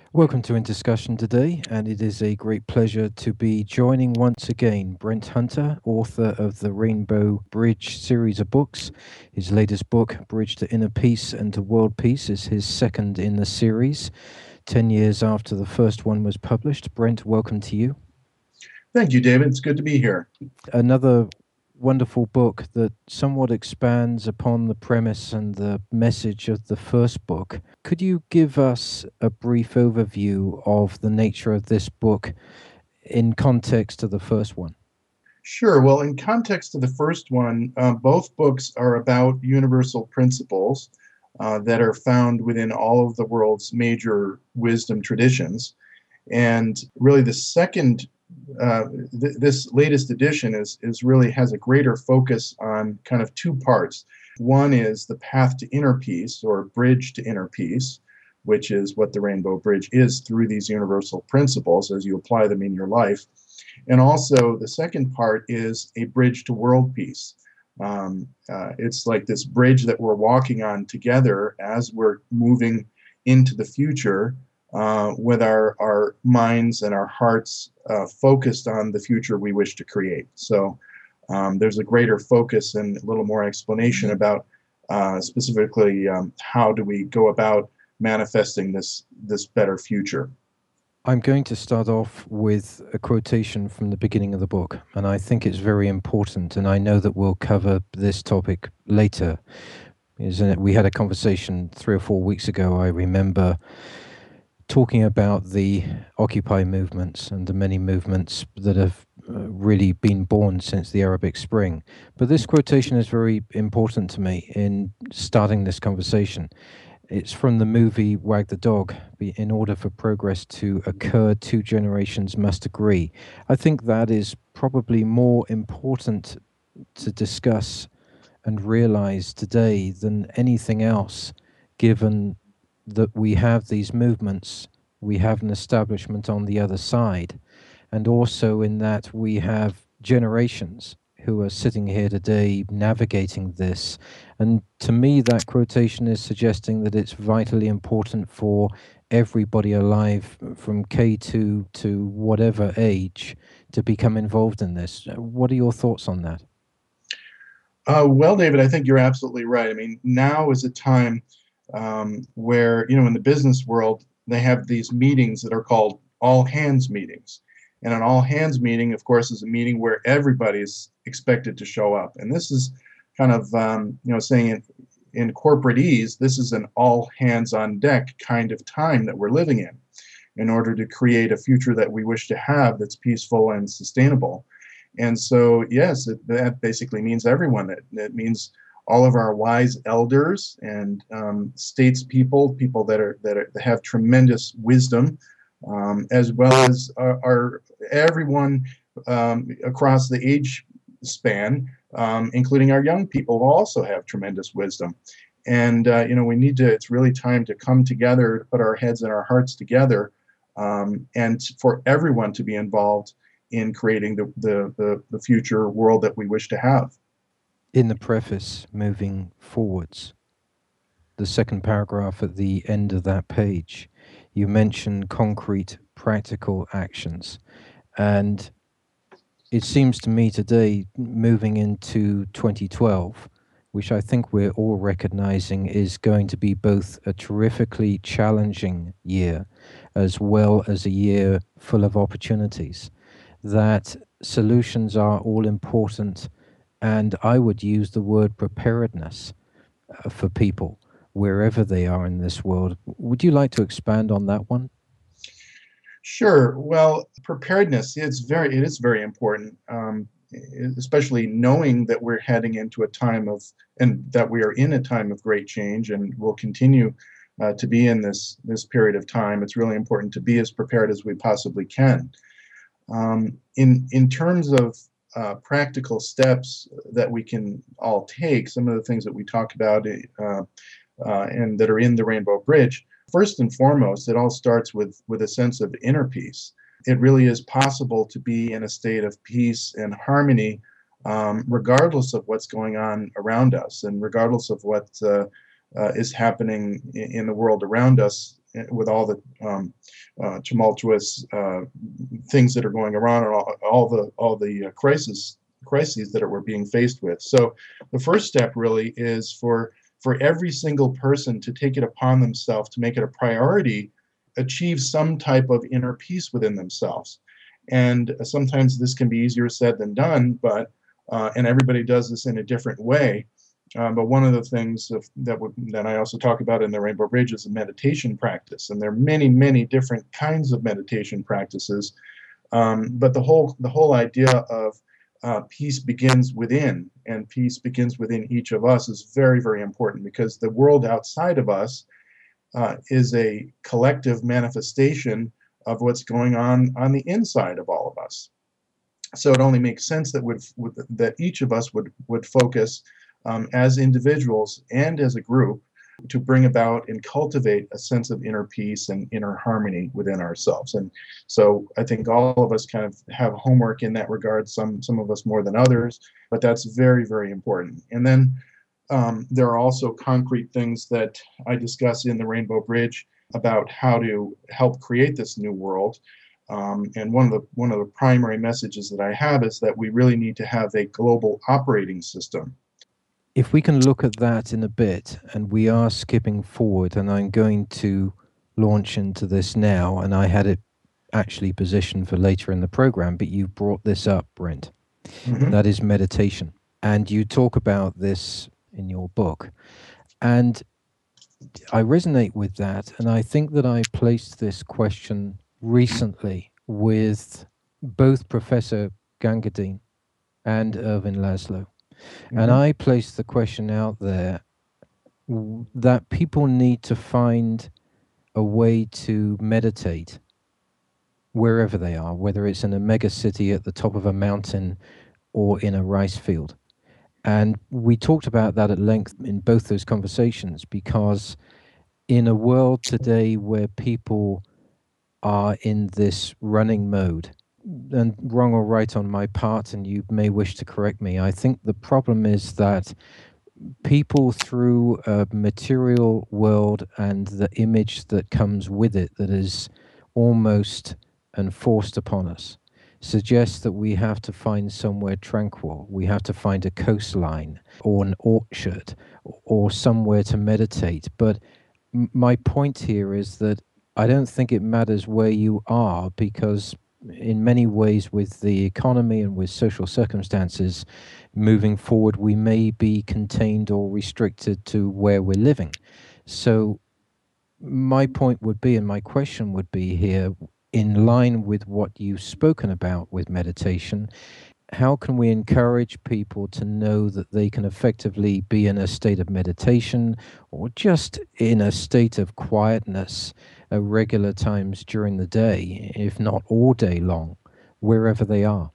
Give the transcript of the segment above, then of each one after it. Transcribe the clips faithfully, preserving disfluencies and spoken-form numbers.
Welcome to In Discussion today, and it is a great pleasure to be joining once again Brent Hunter, author of the Rainbow Bridge series of books. His latest book, Bridge to Inner Peace and to World Peace, is his second in the series, ten years after the first one was published. Brent, welcome to you. Thank you, David. It's good to be here. Another wonderful book that somewhat expands upon the premise and the message of the first book. Could you give us a brief overview of the nature of this book in context to the first one? Sure. Well, in context of the first one, uh, both books are about universal principles uh, that are found within all of the world's major wisdom traditions. And really, the second, uh, th- this latest edition is is really has a greater focus on kind of two parts. One is the path to inner peace, or bridge to inner peace, which is what the Rainbow Bridge is through these universal principles as you apply them in your life. And also, the second part is a bridge to world peace. Um, uh, it's like this bridge that we're walking on together as we're moving into the future uh, with our, our minds and our hearts uh, focused on the future we wish to create. So um, there's a greater focus and a little more explanation about uh, specifically um, how do we go about manifesting this this better future. I'm going to start off with a quotation from the beginning of the book, and I think it's very important. And I know that we'll cover this topic later. Isn't it? We had a conversation three or four weeks ago. I remember talking about the Occupy movements and the many movements that have uh, really been born since the Arabic Spring. But this quotation is very important to me in starting this conversation. It's from the movie Wag the Dog. In order for progress to occur, two generations must agree. I think that is probably more important to discuss and realize today than anything else, given that we have these movements, we have an establishment on the other side, and also in that we have generations who are sitting here today navigating this. And to me, that quotation is suggesting that it's vitally important for everybody alive from K two to whatever age to become involved in this. What are your thoughts on that? Uh, well, David, I think you're absolutely right. I mean, now is a time um, where, you know, in the business world, they have these meetings that are called all hands meetings. And an all hands meeting, of course, is a meeting where everybody is expected to show up. And this is kind of, um, you know, saying in, in corporate ease, this is an all hands on deck kind of time that we're living in in order to create a future that we wish to have that's peaceful and sustainable. And so, yes, it, that basically means everyone. It, it means all of our wise elders and um, statespeople, people that are that, are, that have tremendous wisdom, um, as well as our, our everyone um, across the age span, um, including our young people, who also have tremendous wisdom. And uh, you know, we need to. It's really time to come together, to put our heads and our hearts together, um, and for everyone to be involved in creating the, the, the, the future world that we wish to have. In the preface, moving forwards, the second paragraph at the end of that page, you mention concrete, practical actions. And it seems to me today, moving into twenty twelve, which I think we're all recognizing is going to be both a terrifically challenging year as well as a year full of opportunities, that solutions are all important. And I would use the word preparedness uh, for people wherever they are in this world. Would you like to expand on that one? Sure. Well, preparedness it's very it is very important, um, especially knowing that we're heading into a time of and that we are in a time of great change and will continue uh, to be in this this period of time. It's really important to be as prepared as we possibly can. Um, in in terms of uh, practical steps that we can all take, some of the things that we talk about uh, uh, and that are in the Rainbow Bridge. First and foremost, it all starts with with a sense of inner peace. It really is possible to be in a state of peace and harmony, um, regardless of what's going on around us, and regardless of what uh, uh, is happening in, in the world around us with all the um, uh, tumultuous uh, things that are going around and all, all the all the uh, crisis crises that we're being faced with. So the first step really is for for every single person to take it upon themselves to make it a priority, achieve some type of inner peace within themselves. And sometimes this can be easier said than done, but uh, and everybody does this in a different way. Um, but one of the things of, that would, that I also talk about in the Rainbow Bridge is a meditation practice, and there are many, many different kinds of meditation practices. Um, but the whole the whole idea of uh, peace begins within, and peace begins within each of us is very, very important, because the world outside of us uh, is a collective manifestation of what's going on on the inside of all of us. So it only makes sense that would, would that each of us would would focus um, as individuals and as a group to bring about and cultivate a sense of inner peace and inner harmony within ourselves. And so I think all of us kind of have homework in that regard, some some of us more than others, but that's very, very important. And then um, there are also concrete things that I discuss in the Rainbow Bridge about how to help create this new world. Um, and one of the one of the primary messages that I have is that we really need to have a global operating system. If we can look at that in a bit, and we are skipping forward, and I'm going to launch into this now, and I had it actually positioned for later in the program, but you brought this up, Brent. Mm-hmm. That is meditation. And you talk about this in your book. And I resonate with that, and I think that I placed this question recently with both Professor Gangadine and Irvin Laszlo. Mm-hmm. And I placed the question out there that people need to find a way to meditate wherever they are, whether it's in a mega city at the top of a mountain or in a rice field. And we talked about that at length in both those conversations, because in a world today where people are in this running mode, and wrong or right on my part, and you may wish to correct me, I think the problem is that people, through a material world and the image that comes with it, that is almost enforced upon us, suggests that we have to find somewhere tranquil, we have to find a coastline or an orchard or somewhere to meditate. But my point here is that I don't think it matters where you are, because in many ways, with the economy and with social circumstances moving forward, we may be contained or restricted to where we're living. So my point would be, and my question would be here, in line with what you've spoken about with meditation, how can we encourage people to know that they can effectively be in a state of meditation or just in a state of quietness at regular times during the day, if not all day long, wherever they are?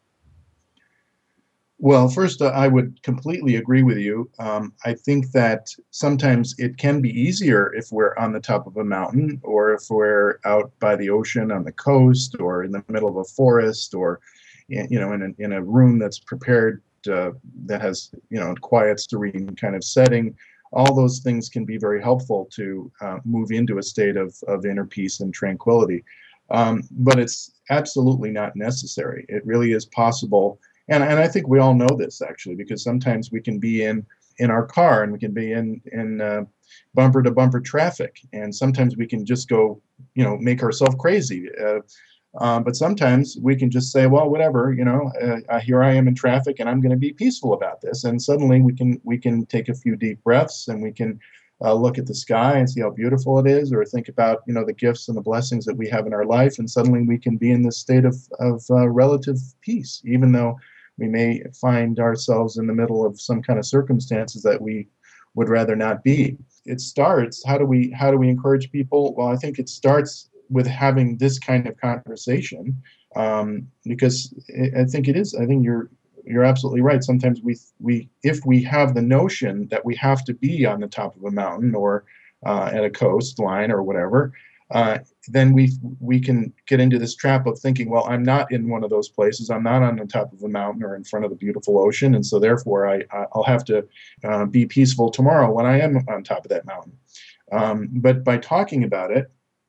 Well, first, uh, I would completely agree with you. Um, I think that sometimes it can be easier if we're on the top of a mountain, or if we're out by the ocean on the coast, or in the middle of a forest, or you know, in a, in a room that's prepared, uh, that has, you know, quiet, serene kind of setting. All those things can be very helpful to uh, move into a state of, of inner peace and tranquility. Um, but it's absolutely not necessary. It really is possible. And, and I think we all know this, actually, because sometimes we can be in in our car, and we can be in in uh, bumper to bumper traffic, and sometimes we can just go, you know, make ourselves crazy. Uh, um, but sometimes we can just say, well, whatever, you know, uh, here I am in traffic, and I'm going to be peaceful about this. And suddenly we can we can take a few deep breaths, and we can uh, look at the sky and see how beautiful it is, or think about, you know, the gifts and the blessings that we have in our life, and suddenly we can be in this state of of uh, relative peace, even though we may find ourselves in the middle of some kind of circumstances that we would rather not be. It starts, how do we how do we encourage people? Well, I think it starts with having this kind of conversation, um, because I think it is. I think you're you're absolutely right. Sometimes we we if we have the notion that we have to be on the top of a mountain, or uh, at a coastline or whatever, uh, then we we can get into this trap of thinking, well, I'm not in one of those places. I'm not on the top of a mountain or in front of the beautiful ocean, and so therefore I I'll have to uh, be peaceful tomorrow when I am on top of that mountain. Um, but by talking about it,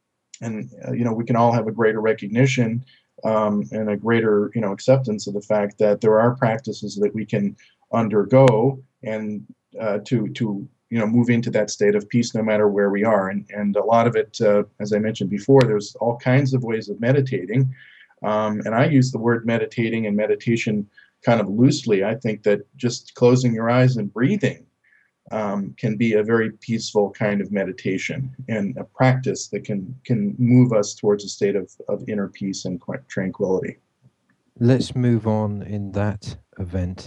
and uh, you know we can all have a greater recognition um, and a greater you know acceptance of the fact that there are practices that we can undergo and uh, to to you know move into that state of peace no matter where we are. And and a lot of it, uh, as I mentioned before, there's all kinds of ways of meditating, um, and I use the word meditating and meditation kind of loosely. I think that just closing your eyes and breathing um, can be a very peaceful kind of meditation and a practice that can can move us towards a state of, of inner peace and tranquility. Let's move on in that event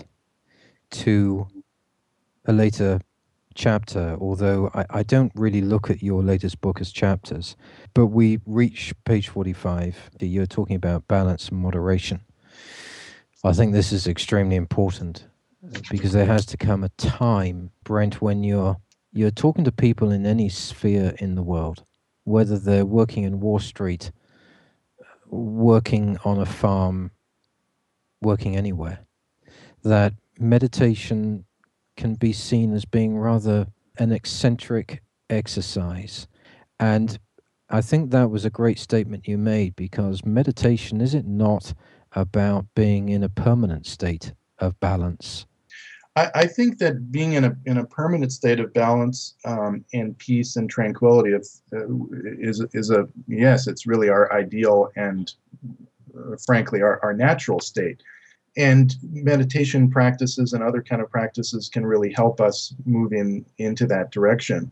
to a later chapter, although I, I don't really look at your latest book as chapters, but we reach page forty-five. You're talking about balance and moderation. I think this is extremely important because there has to come a time, Brent, when you're you're talking to people in any sphere in the world, whether they're working in Wall Street, working on a farm, working anywhere, that meditation can be seen as being rather an eccentric exercise. And I think that was a great statement you made, because meditation, is it not about being in a permanent state of balance? I, I think that being in a in a permanent state of balance um, and peace and tranquility of, uh, is is a yes, it's really our ideal and uh, frankly our, our natural state. And meditation practices and other kind of practices can really help us move in into that direction.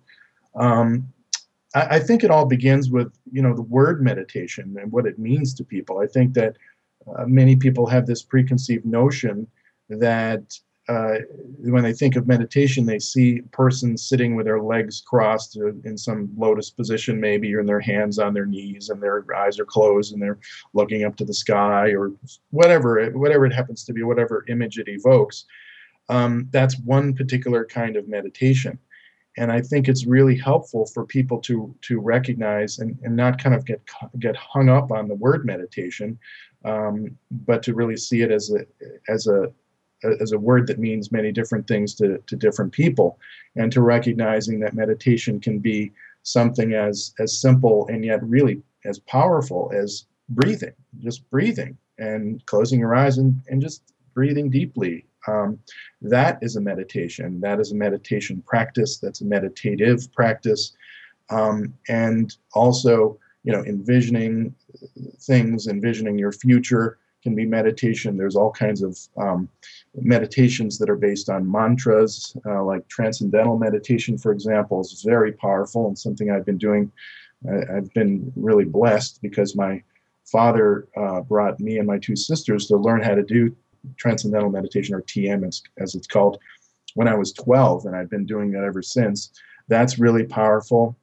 Um, I, I think it all begins with you know the word meditation and what it means to people. I think that uh, many people have this preconceived notion that uh, when they think of meditation, they see a person sitting with their legs crossed in some lotus position, maybe, or in their hands on their knees, and their eyes are closed, and they're looking up to the sky, or whatever, it, whatever it happens to be, whatever image it evokes. Um, that's one particular kind of meditation. And I think it's really helpful for people to to recognize and, and not kind of get get hung up on the word meditation, um, but to really see it as a as a as a word that means many different things to, to different people, and to recognizing that meditation can be something as as simple and yet really as powerful as breathing, just breathing and closing your eyes and, and just breathing deeply. Um, that is a meditation. That is a meditation practice. That's a meditative practice. Um, and also, you know, envisioning things, envisioning your future can be meditation. There's all kinds of um, meditations that are based on mantras, uh, like transcendental meditation, for example, is very powerful and something I've been doing. I, I've been really blessed because my father uh, brought me and my two sisters to learn how to do transcendental meditation, or T M as, as it's called, when I was twelve, and I've been doing that ever since. That's really powerful.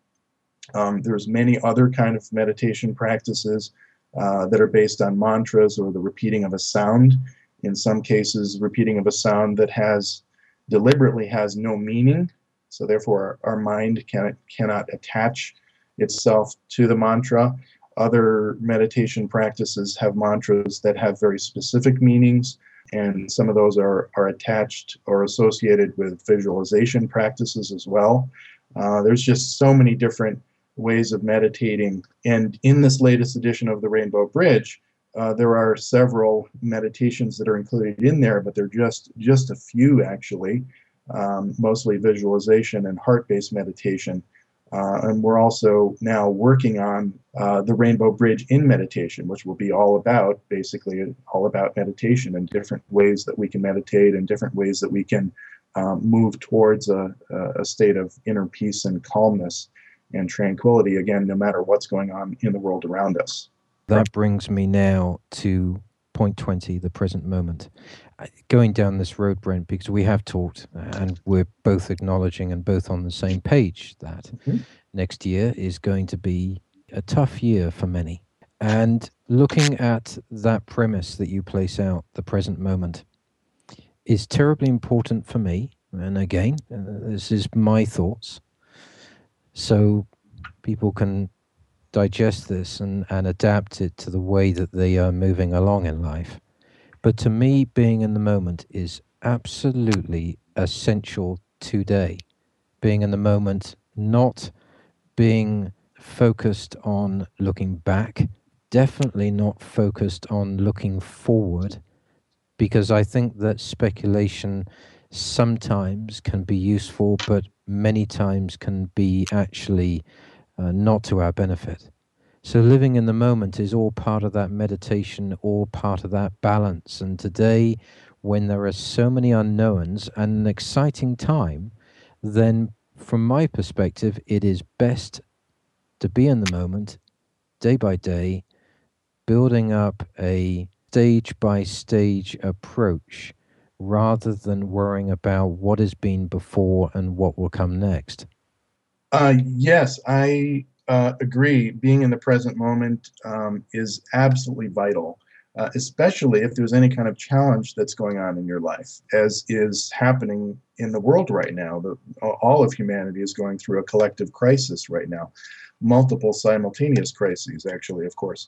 Um, there's many other kind of meditation practices uh, that are based on mantras or the repeating of a sound. In some cases, repeating of a sound that has deliberately has no meaning, so therefore our, our mind can, cannot attach itself to the mantra. Other meditation practices have mantras that have very specific meanings, and some of those are, are attached or associated with visualization practices as well. Uh, there's just so many different ways of meditating. And in this latest edition of the Rainbow Bridge, uh, there are several meditations that are included in there, but they're just, just a few actually, um, mostly visualization and heart-based meditation. Uh, and we're also now working on uh, the Rainbow Bridge in meditation, which will be all about, basically, all about meditation and different ways that we can meditate and different ways that we can um, move towards a, a state of inner peace and calmness and tranquility, again, no matter what's going on in the world around us. That brings me now to point twenty, the present moment. Going down this road, Brent, because we have talked and we're both acknowledging and both on the same page that mm-hmm. next year is going to be a tough year for many. And looking at that premise that you place out, the present moment, is terribly important for me. And again, uh, this is my thoughts. So people can digest this and, and adapt it to the way that they are moving along in life. But to me, being in the moment is absolutely essential today. Being in the moment, not being focused on looking back, definitely not focused on looking forward, because I think that speculation sometimes can be useful, but many times can be actually uh, not to our benefit. So living in the moment is all part of that meditation, all part of that balance. And today, when there are so many unknowns and an exciting time, then from my perspective, it is best to be in the moment, day by day, building up a stage by stage approach rather than worrying about what has been before and what will come next. Uh, yes, I uh, agree. Being in the present moment um, is absolutely vital, uh, especially if there's any kind of challenge that's going on in your life, as is happening in the world right now. The, all of humanity is going through a collective crisis right now, multiple simultaneous crises, actually, of course.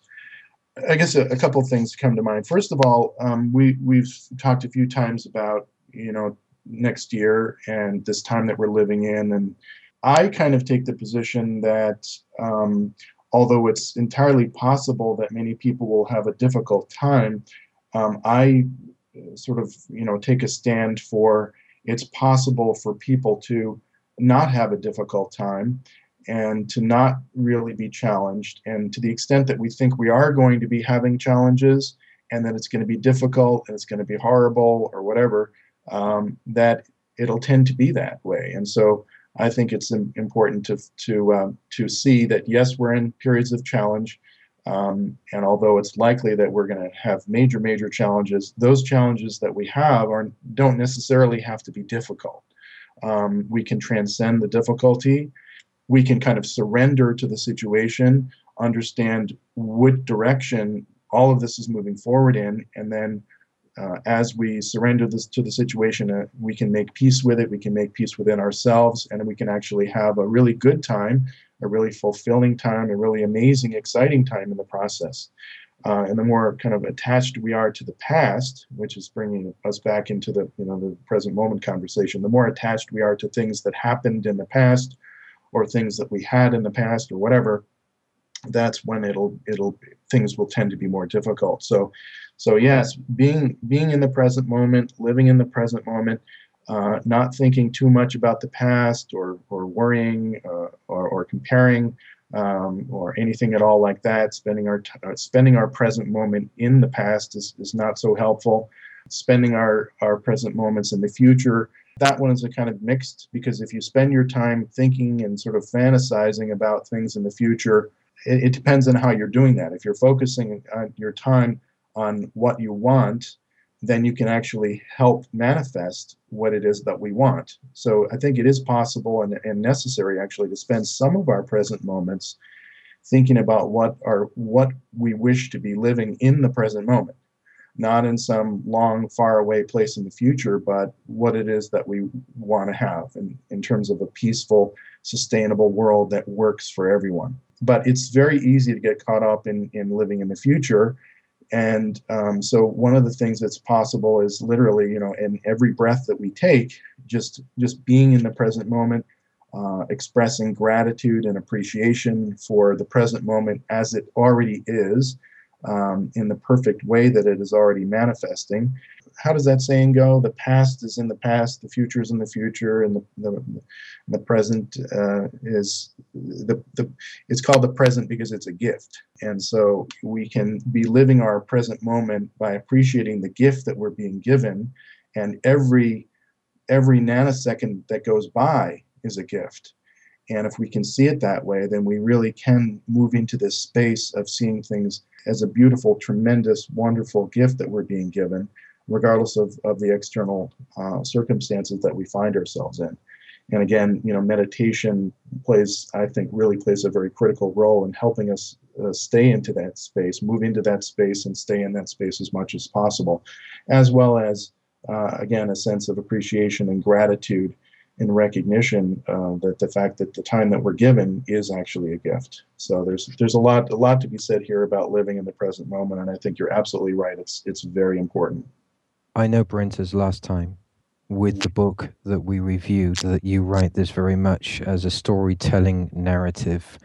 I guess a, a couple of things come to mind. First of all, um, we we've talked a few times about you know next year and this time that we're living in, and I kind of take the position that um, although it's entirely possible that many people will have a difficult time, um, I uh, sort of you know take a stand for it's possible for people to not have a difficult time and to not really be challenged. And to the extent that we think we are going to be having challenges and that it's going to be difficult and it's going to be horrible or whatever, um, that it'll tend to be that way. And so I think it's important to to um, to see that yes, we're in periods of challenge, um, and although it's likely that we're going to have major major challenges, those challenges that we have are don't necessarily have to be difficult. Um, we can transcend the difficulty. We can kind of surrender to the situation, understand what direction all of this is moving forward in, and then uh, as we surrender this to the situation, uh, we can make peace with it. We can make peace within ourselves, and we can actually have a really good time, a really fulfilling time, a really amazing, exciting time in the process. Uh, and the more kind of attached we are to the past, which is bringing us back into the you know the present moment conversation, the more attached we are to things that happened in the past or things that we had in the past or whatever, that's when it'll it'll things will tend to be more difficult. So so yes, being being in the present moment, living in the present moment, uh, not thinking too much about the past or or worrying uh, or, or comparing um, or anything at all like that. Spending our t- uh, spending our present moment in the past is, is not so helpful. Spending our our present moments in the future, that one is a kind of mixed, because if you spend your time thinking and sort of fantasizing about things in the future, it, it depends on how you're doing that. If you're focusing on your time on what you want, then you can actually help manifest what it is that we want. So I think it is possible and, and necessary actually to spend some of our present moments thinking about what are what we wish to be living in the present moment, not in some long, far away place in the future, but what it is that we want to have in, in terms of a peaceful, sustainable world that works for everyone. But it's very easy to get caught up in, in living in the future. And um, so one of the things that's possible is literally, you know, in every breath that we take, just just being in the present moment, uh, expressing gratitude and appreciation for the present moment as it already is, um, in the perfect way that it is already manifesting. How does that saying go? The past is in the past, the future is in the future, and the the, the present uh, is the, the it's called the present because it's a gift. And so we can be living our present moment by appreciating the gift that we're being given, and every every nanosecond that goes by is a gift. And if we can see it that way, then we really can move into this space of seeing things as a beautiful, tremendous, wonderful gift that we're being given, regardless of, of the external uh, circumstances that we find ourselves in. And again, you know, meditation plays, I think, really plays a very critical role in helping us uh, stay into that space, move into that space, and stay in that space as much as possible, as well as, uh, again, a sense of appreciation and gratitude in recognition uh, that the fact that the time that we're given is actually a gift. So there's there's a lot a lot to be said here about living in the present moment, and I think you're absolutely right. It's it's very important. I know, Brent, as last time with the book that we reviewed, that you write this very much as a storytelling narrative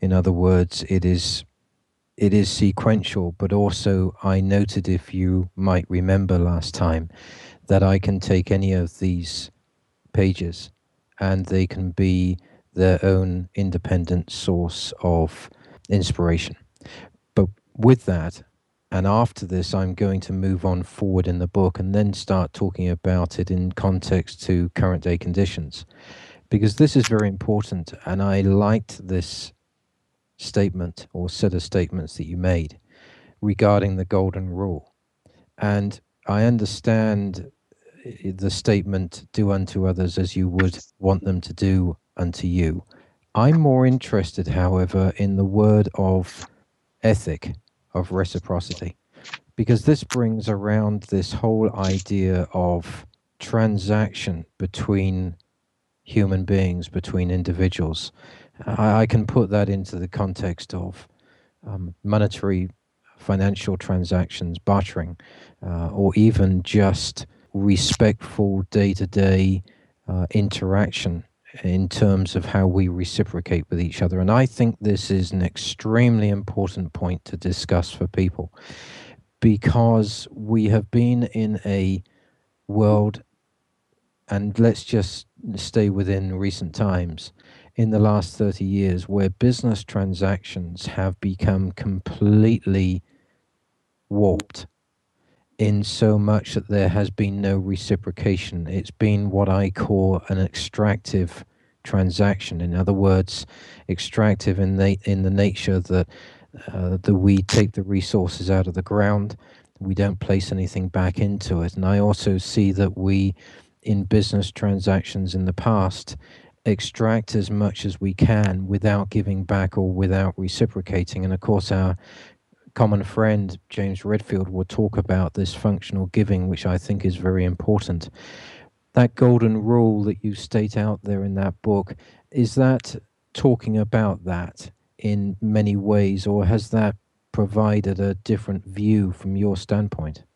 In other words, it is it is sequential, but also I noted, if you might remember last time, that I can take any of these pages and they can be their own independent source of inspiration. But with that, and after this, I'm going to move on forward in the book and then start talking about it in context to current day conditions, because this is very important. And I liked this statement or set of statements that you made regarding the golden rule. And I understand the statement, do unto others as you would want them to do unto you. I'm more interested, however, in the word of ethic, of reciprocity, because this brings around this whole idea of transaction between human beings, between individuals. I, I can put that into the context of um, monetary financial transactions, bartering, uh, or even just respectful day-to-day uh, interaction in terms of how we reciprocate with each other. And I think this is an extremely important point to discuss for people, because we have been in a world, and let's just stay within recent times, in the last thirty years, where business transactions have become completely warped, in so much that there has been no reciprocation. It's been what I call an extractive transaction. In other words, extractive in the in the nature that uh, that we take the resources out of the ground, we don't place anything back into it. And I also see that we, in business transactions in the past, extract as much as we can without giving back or without reciprocating. And of course, our common friend James Redfield will talk about this functional giving, which I think is very important. That golden rule that you state out there in that book, is that talking about that in many ways, or has that provided a different view from your standpoint?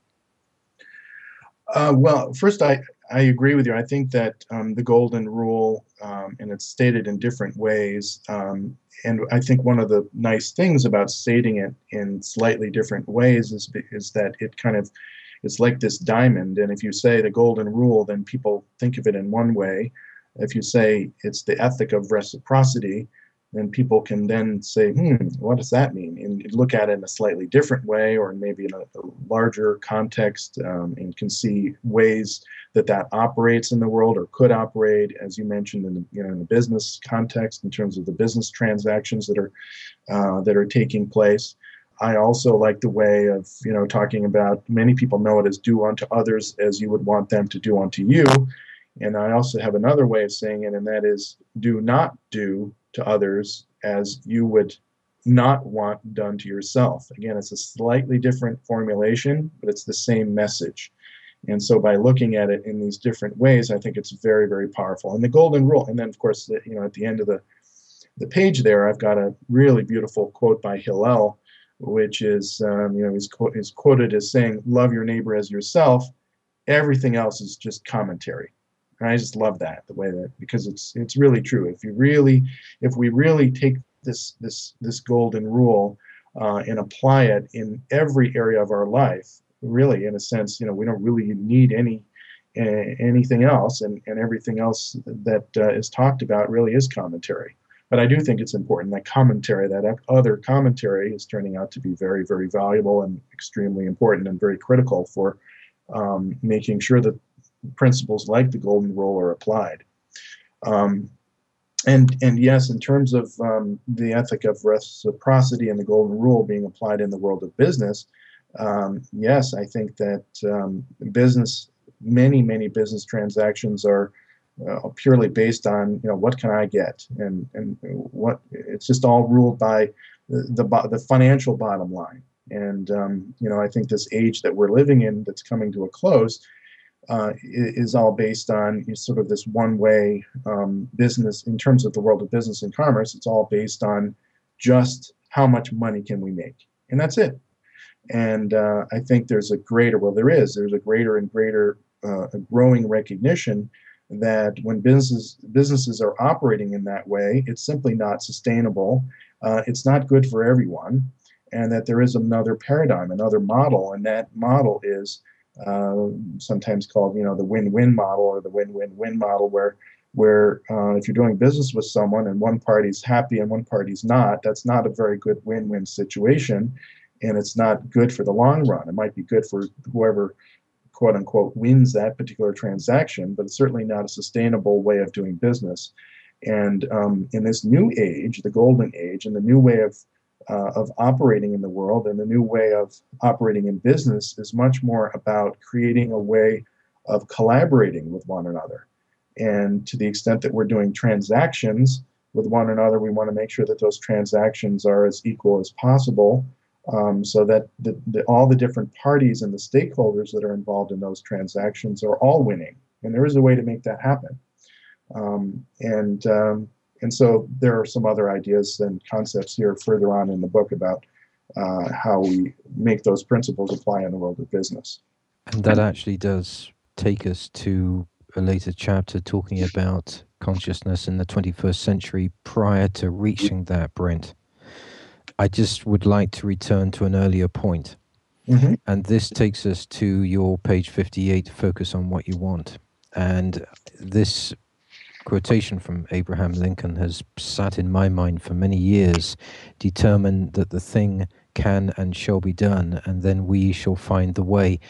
Uh, well, first, I, I agree with you. I think that um, the golden rule, um, and it's stated in different ways. Um, and I think one of the nice things about stating it in slightly different ways is, is that it kind of, it's like this diamond. And if you say the golden rule, then people think of it in one way. If you say it's the ethic of reciprocity, then people can then say, hmm, what does that mean? And look at it in a slightly different way, or maybe in a, a larger context, um, and can see ways that that operates in the world, or could operate, as you mentioned, in the, you know, in the business context, in terms of the business transactions that are uh, that are taking place. I also like the way of, you know, talking about, many people know it as do unto others as you would want them to do unto you. And I also have another way of saying it, and that is do not do to others as you would not want done to yourself. Again, it's a slightly different formulation, but it's the same message. And so by looking at it in these different ways, I think it's very, very powerful. And the golden rule, and then of course, you know, at the end of the, the page there, I've got a really beautiful quote by Hillel, which is, um, you know, he's, qu- he's quoted as saying, love your neighbor as yourself. Everything else is just commentary. And I just love that, the way that, because it's it's really true. If you really, if we really take this this this golden rule uh, and apply it in every area of our life, really, in a sense, you know, we don't really need any uh, anything else, and and everything else that uh, is talked about really is commentary. But I do think it's important that commentary, that other commentary, is turning out to be very, very valuable and extremely important and very critical for um, making sure that principles like the golden rule are applied. Um, and and yes, in terms of um, the ethic of reciprocity and the golden rule being applied in the world of business, um, yes, I think that um, business, many many business transactions are uh, purely based on, you know, what can I get, and and what, it's just all ruled by the the, the financial bottom line. And um, you know, I think this age that we're living in, that's coming to a close, uh, is all based on sort of this one-way um, business. In terms of the world of business and commerce, it's all based on just how much money can we make, and that's it. And uh, I think there's a greater, well, there is, there's a greater and greater, uh, a growing recognition that when businesses businesses are operating in that way, it's simply not sustainable. Uh, it's not good for everyone, and that there is another paradigm, another model, and that model is uh, sometimes called, you know, the win-win model or the win-win-win model, where where uh, if you're doing business with someone and one party's happy and one party's not, that's not a very good win-win situation, and it's not good for the long run. It might be good for whoever, quote unquote, wins that particular transaction, but it's certainly not a sustainable way of doing business. And um, in this new age, the golden age, and the new way of uh, of operating in the world, and the new way of operating in business is much more about creating a way of collaborating with one another. And to the extent that we're doing transactions with one another, we want to make sure that those transactions are as equal as possible, um, so that the, the, all the different parties and the stakeholders that are involved in those transactions are all winning. And there is a way to make that happen. Um, and um, and so there are some other ideas and concepts here further on in the book about uh, how we make those principles apply in the world of business. And that actually does take us to a later chapter talking about consciousness in the twenty-first century prior to reaching that, Brent. I just would like to return to an earlier point. Mm-hmm. And this takes us to your page fifty-eight, focus on what you want. And this quotation from Abraham Lincoln has sat in my mind for many years: determine that the thing can and shall be done, and then we shall find the way.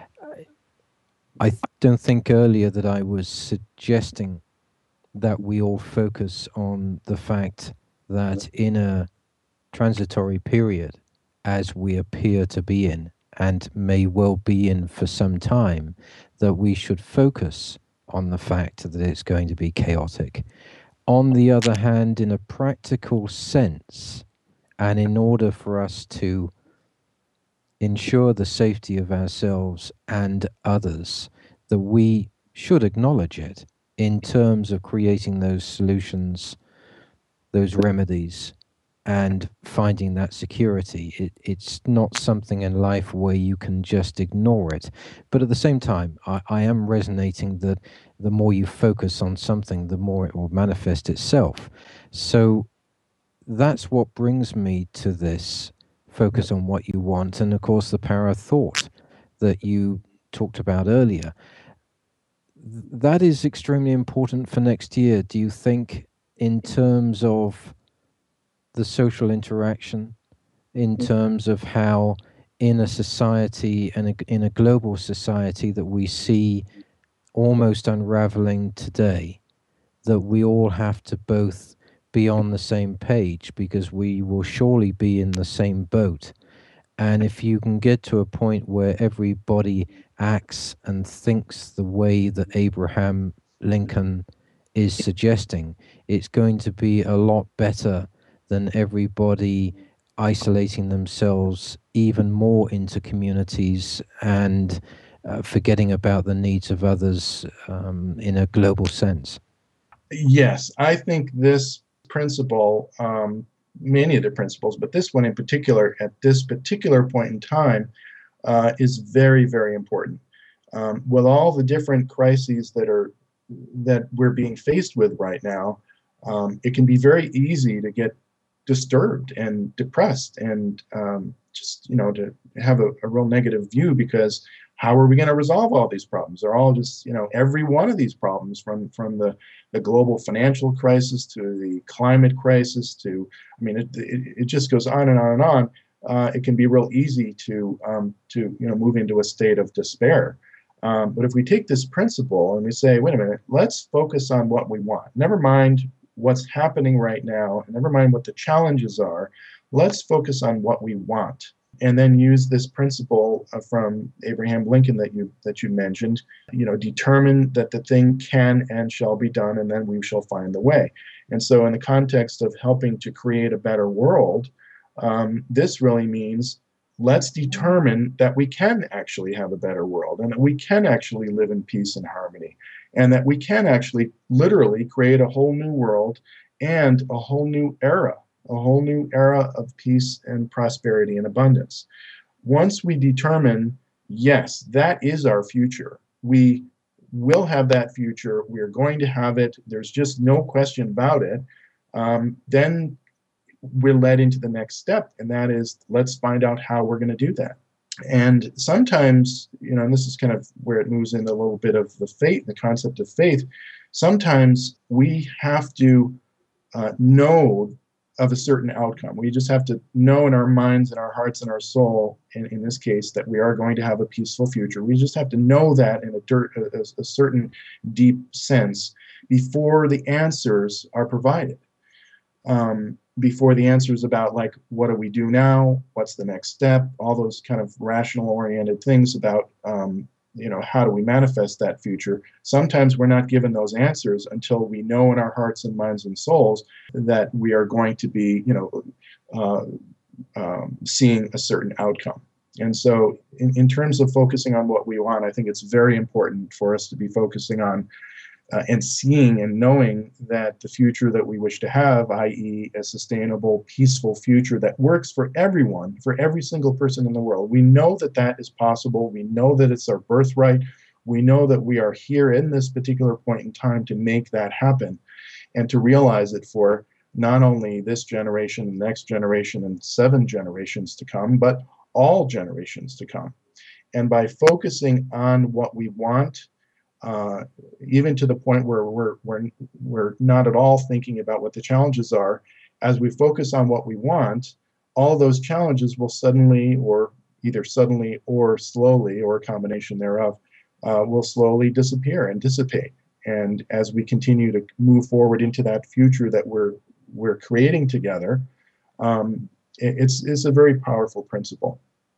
I th- don't think earlier that I was suggesting that we all focus on the fact that in a transitory period, as we appear to be in, and may well be in for some time, that we should focus on the fact that it's going to be chaotic. On the other hand, in a practical sense, and in order for us to ensure the safety of ourselves and others, that we should acknowledge it in terms of creating those solutions, those remedies, and finding that security. It, it's not something in life where you can just ignore it. But at the same time, I, I am resonating that the more you focus on something, the more it will manifest itself. So that's what brings me to this focus on what you want. And of course, the power of thought that you talked about earlier. That is extremely important for next year. Do you think, in terms of the social interaction, in terms of how in a society and a, in a global society that we see almost unraveling today, that we all have to both be on the same page, because we will surely be in the same boat? And if you can get to a point where everybody acts and thinks the way that Abraham Lincoln is suggesting, it's going to be a lot better than everybody isolating themselves even more into communities and uh, forgetting about the needs of others um, in a global sense. Yes, I think this principle, um, many of the principles, but this one in particular, at this particular point in time, uh, is very, very important. Um, with all the different crises that are that we're being faced with right now, um, it can be very easy to get disturbed and depressed, and um, just, you know, to have a, a real negative view, because how are we going to resolve all these problems? They're all just, you know, every one of these problems, from from the the global financial crisis to the climate crisis to, I mean, it it, it just goes on and on and on. Uh, it can be real easy to um, to you know move into a state of despair. Um, but if we take this principle and we say, wait a minute, let's focus on what we want. Never mind what's happening right now, and never mind what the challenges are. Let's focus on what we want, and then use this principle uh, from Abraham Lincoln that you that you mentioned. You know, determine that the thing can and shall be done, and then we shall find the way. And so, in the context of helping to create a better world, um, this really means, let's determine that we can actually have a better world, and that we can actually live in peace and harmony, and that we can actually literally create a whole new world and a whole new era, a whole new era of peace and prosperity and abundance. Once we determine, yes, that is our future, we will have that future. We're going to have it. There's just no question about it. Um, then we're led into the next step, and that is, let's find out how we're going to do that. And sometimes, you know, and this is kind of where it moves in a little bit of the faith, the concept of faith. Sometimes we have to uh, know of a certain outcome. We just have to know in our minds and our hearts and our soul, in, in this case, that we are going to have a peaceful future. We just have to know that in a, dirt, a, a certain deep sense before the answers are provided. Um, before the answers about, like, what do we do now? What's the next step? All those kind of rational oriented things about, um, you know, how do we manifest that future? Sometimes we're not given those answers until we know in our hearts and minds and souls that we are going to be, you know, uh, um, seeing a certain outcome. And so in, in terms of focusing on what we want, I think it's very important for us to be focusing on Uh, and seeing and knowing that the future that we wish to have, that is a sustainable, peaceful future that works for everyone, for every single person in the world. We know that that is possible. We know that it's our birthright. We know that we are here in this particular point in time to make that happen and to realize it for not only this generation, the next generation, and seven generations to come, but all generations to come. And by focusing on what we want, Uh, even to the point where we're, we're, we're not at all thinking about what the challenges are, as we focus on what we want, all those challenges will suddenly, or either suddenly or slowly, or a combination thereof, uh, will slowly disappear and dissipate. And as we continue to move forward into that future that we're, we're creating together, um, it, it's, it's a very powerful principle.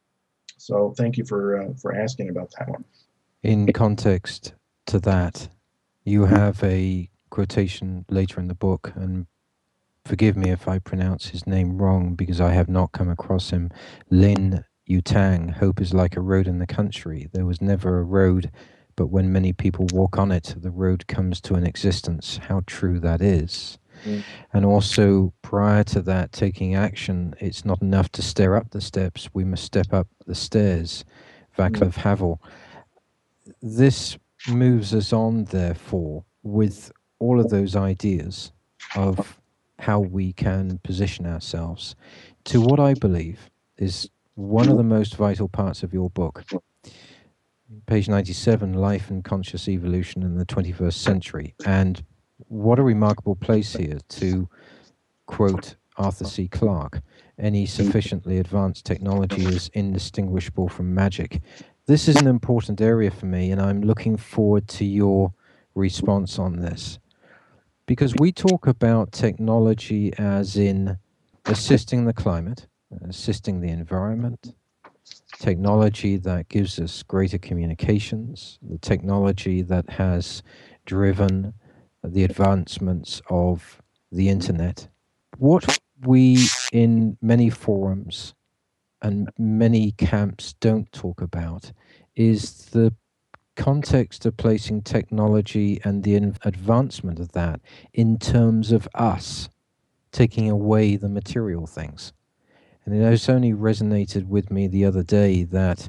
So thank you for, uh, for asking about that one. In context to that, you have a quotation later in the book, and forgive me if I pronounce his name wrong because I have not come across him. Lin Yutang, hope is like a road in the country. There was never a road, but when many people walk on it, the road comes to an existence. How true that is. Mm. And also, prior to that, taking action, it's not enough to stare up the steps. We must step up the stairs. Václav mm. Havel. This moves us on, therefore, with all of those ideas of how we can position ourselves to what I believe is one of the most vital parts of your book. Page ninety-seven, Life and Conscious Evolution in the twenty-first Century. And what a remarkable place here to quote Arthur C. Clarke: any sufficiently advanced technology is indistinguishable from magic. This is an important area for me, and I'm looking forward to your response on this. Because we talk about technology as in assisting the climate, assisting the environment, technology that gives us greater communications, the technology that has driven the advancements of the internet. What we in many forums and many camps don't talk about is the context of placing technology and the advancement of that in terms of us taking away the material things. And it has only resonated with me the other day that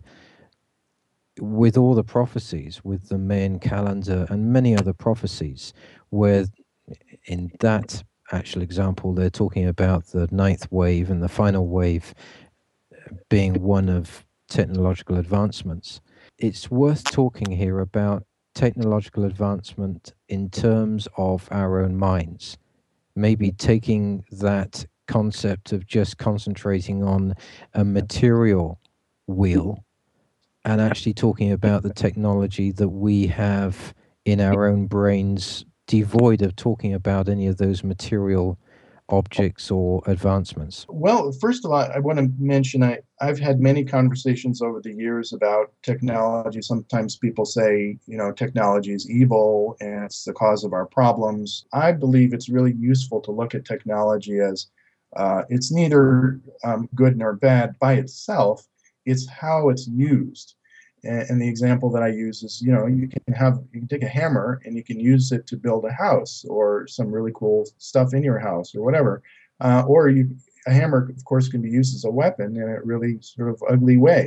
with all the prophecies, with the Mayan calendar and many other prophecies, where in that actual example, they're talking about the ninth wave and the final wave being one of technological advancements. It's worth talking here about technological advancement in terms of our own minds, maybe taking that concept of just concentrating on a material wheel and actually talking about the technology that we have in our own brains, devoid of talking about any of those material objects or advancements. Well, first of all, I want to mention I, I've had many conversations over the years about technology. Sometimes people say, you know, technology is evil and it's the cause of our problems. I believe it's really useful to look at technology as uh, it's neither um, good nor bad by itself. It's how it's used. And, and the example that I use is, you know, you can have, you can take a hammer and you can use it to build a house or some really cool stuff in your house or whatever. Uh, or you, a hammer, of course, can be used as a weapon in a really sort of ugly way.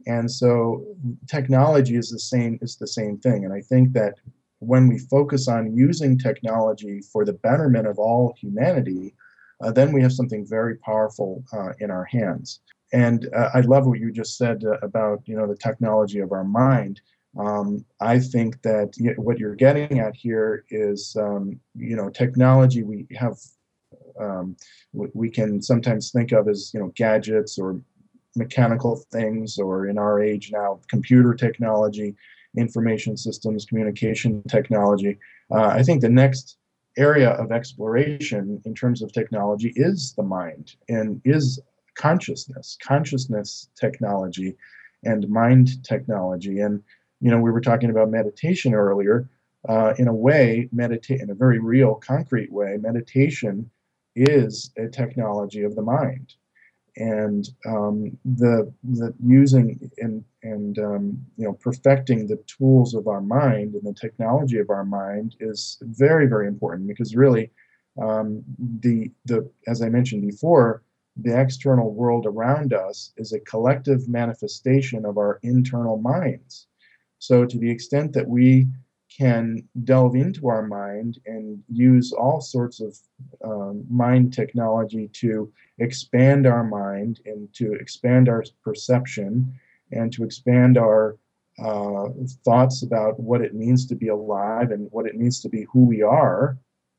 And so technology is the same is the same thing. And I think that when we focus on using technology for the betterment of all humanity, uh, then we have something very powerful uh, in our hands. And uh, I love what you just said uh, about you know the technology of our mind. Um, I think that y- what you're getting at here is um, you know technology we have um, w- we can sometimes think of as you know gadgets or mechanical things, or in our age now, computer technology, information systems, communication technology. Uh, I think the next area of exploration in terms of technology is the mind and is consciousness, consciousness technology, and mind technology. And you know, we were talking about meditation earlier. Uh, in a way, meditate in a very real, concrete way. Meditation is a technology of the mind, and um, the the using and and um, you know perfecting the tools of our mind and the technology of our mind is very very important, because really um, the the as I mentioned before, the external world around us is a collective manifestation of our internal minds. So to the extent that we can delve into our mind and use all sorts of um, mind technology to expand our mind and to expand our perception and to expand our uh, thoughts about what it means to be alive and what it means to be who we are,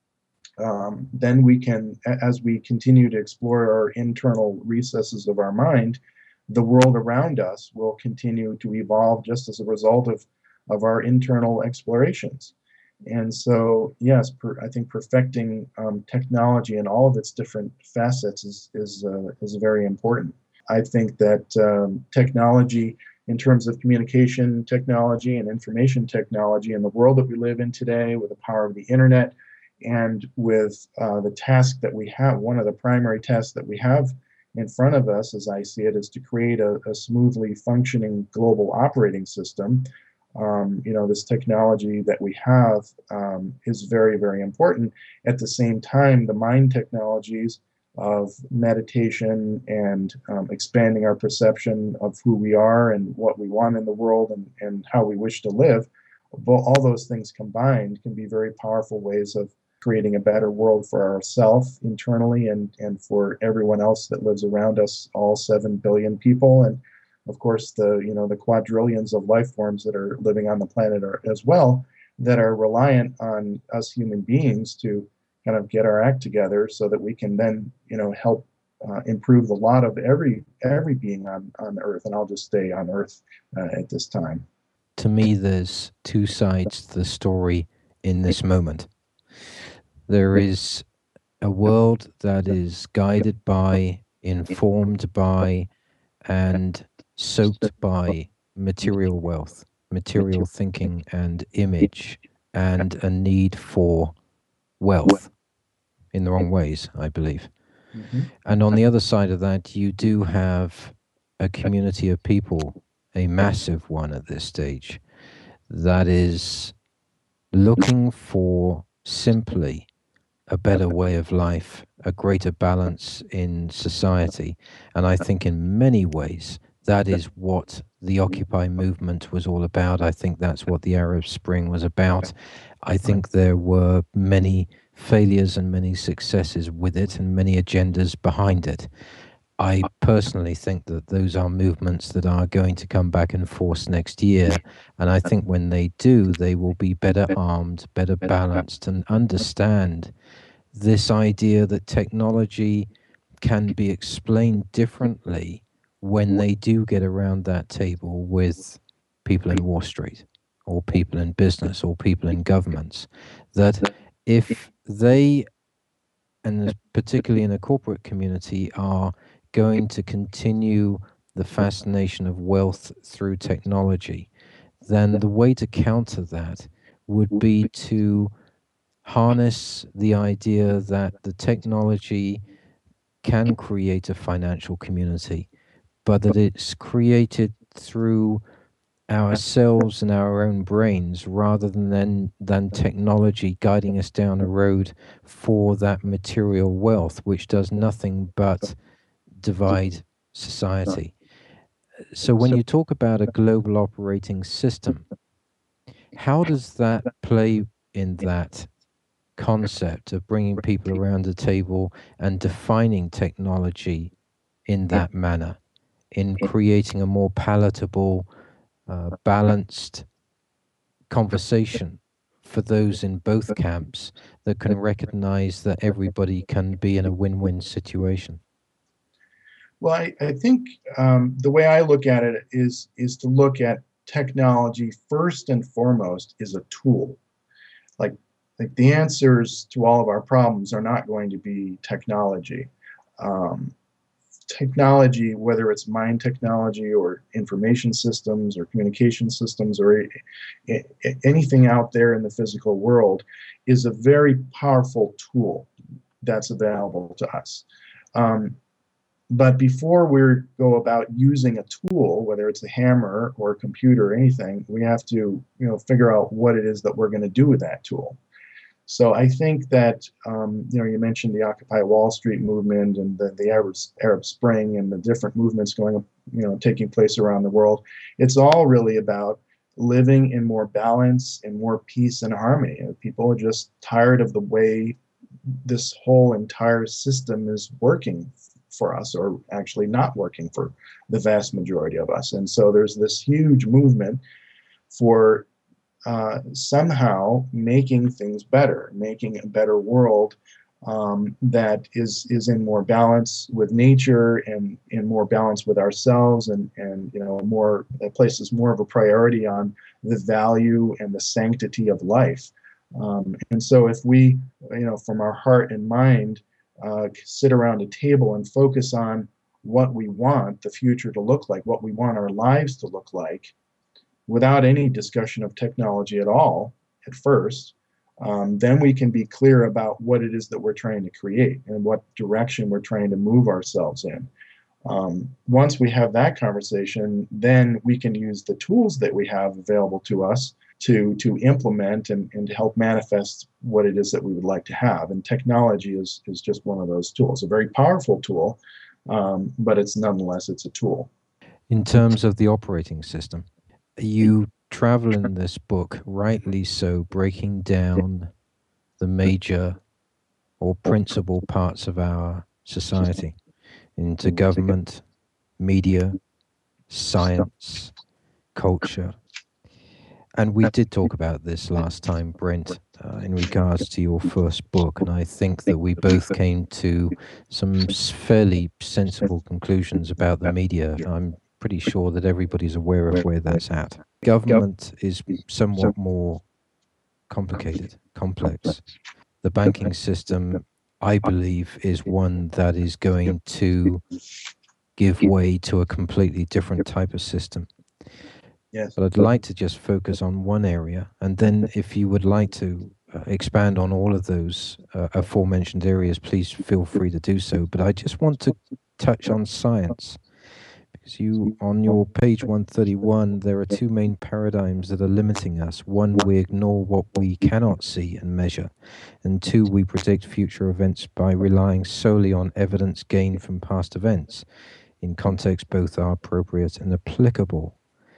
um, then we can, as we continue to explore our internal recesses of our mind, the world around us will continue to evolve just as a result of, of our internal explorations. And so, yes, per, I think perfecting um, technology in all of its different facets is is uh, is very important. I think that um, technology, in terms of communication technology and information technology, in the world that we live in today, with the power of the internet, and with uh, the task that we have, one of the primary tasks that we have in front of us, as I see it, is to create a, a smoothly functioning global operating system. Um, you know, this technology that we have um, is very, very important. At the same time, the mind technologies of meditation and um, expanding our perception of who we are and what we want in the world, and, and how we wish to live, all those things combined can be very powerful ways of creating a better world for ourselves internally, and, and for everyone else that lives around us, all seven billion people. And of course, the you know the quadrillions of life forms that are living on the planet are, as well, that are reliant on us human beings to kind of get our act together, so that we can then you know help uh, improve the lot of every every being on on Earth. And I'll just stay on Earth uh, at this time. To me, there's two sides to the story in this moment. There is a world that is guided by, informed by, and soaked by material wealth, material thinking and image, and a need for wealth in the wrong ways, I believe. Mm-hmm. And on the other side of that, you do have a community of people, a massive one at this stage, that is looking for simply a better way of life, a greater balance in society. And I think in many ways, that is what the Occupy movement was all about. I think that's what the Arab Spring was about. I think there were many failures and many successes with it, and many agendas behind it. I personally think that those are movements that are going to come back in force next year. And I think when they do, they will be better armed, better balanced, and understand this idea that technology can be explained differently when they do get around that table with people in Wall Street, or people in business, or people in governments. That if they, and particularly in a corporate community, are going to continue the fascination of wealth through technology, then the way to counter that would be to harness the idea that the technology can create a financial community, but that it's created through ourselves and our own brains, rather than then, than technology guiding us down a road for that material wealth, which does nothing but divide society. So when you talk about a global operating system, how does that play in that concept of bringing people around the table and defining technology in that manner, in creating a more palatable, uh, balanced conversation for those in both camps that can recognize that everybody can be in a win-win situation? Well, I, I think um, the way I look at it is is to look at technology first and foremost is a tool. Like like the answers to all of our problems are not going to be technology. Um, Technology, whether it's mind technology or information systems or communication systems or a- a- anything out there in the physical world, is a very powerful tool that's available to us. Um, but before we go about using a tool, whether it's a hammer or a computer or anything, we have to, you know, figure out what it is that we're going to do with that tool. So I think that, um, you know, you mentioned the Occupy Wall Street movement and the, the Arab, Arab Spring and the different movements going, you know, taking place around the world. It's all really about living in more balance and more peace and harmony. And people are just tired of the way this whole entire system is working for us, or actually not working for the vast majority of us. And so there's this huge movement for uh, somehow making things better, making a better world um, that is is in more balance with nature and in more balance with ourselves, and and you know more that places more of a priority on the value and the sanctity of life. Um, and so if we, you know, from our heart and mind, uh, sit around a table and focus on what we want the future to look like, what we want our lives to look like, without any discussion of technology at all at first, um, then we can be clear about what it is that we're trying to create and what direction we're trying to move ourselves in. Um, once we have that conversation, then we can use the tools that we have available to us to to implement and, and help manifest what it is that we would like to have. And technology is is just one of those tools, a very powerful tool, um, but it's nonetheless it's a tool. In terms of the operating system, you travel in this book, rightly so, breaking down the major or principal parts of our society into government, media, science, culture. And we did talk about this last time, Brent, uh, in regards to your first book. And I think that we both came to some s- fairly sensible conclusions about the media. I'm pretty sure that everybody's aware of where that's at. Government is somewhat more complicated, complex. The banking system, I believe, is one that is going to give way to a completely different type of system. Yes. But I'd like to just focus on one area, and then if you would like to uh, expand on all of those uh, aforementioned areas, please feel free to do so. But I just want to touch on science, because you, on your page one thirty-one, there are two main paradigms that are limiting us. One, we ignore what we cannot see and measure, and two, we predict future events by relying solely on evidence gained from past events. In context, both are appropriate and applicable.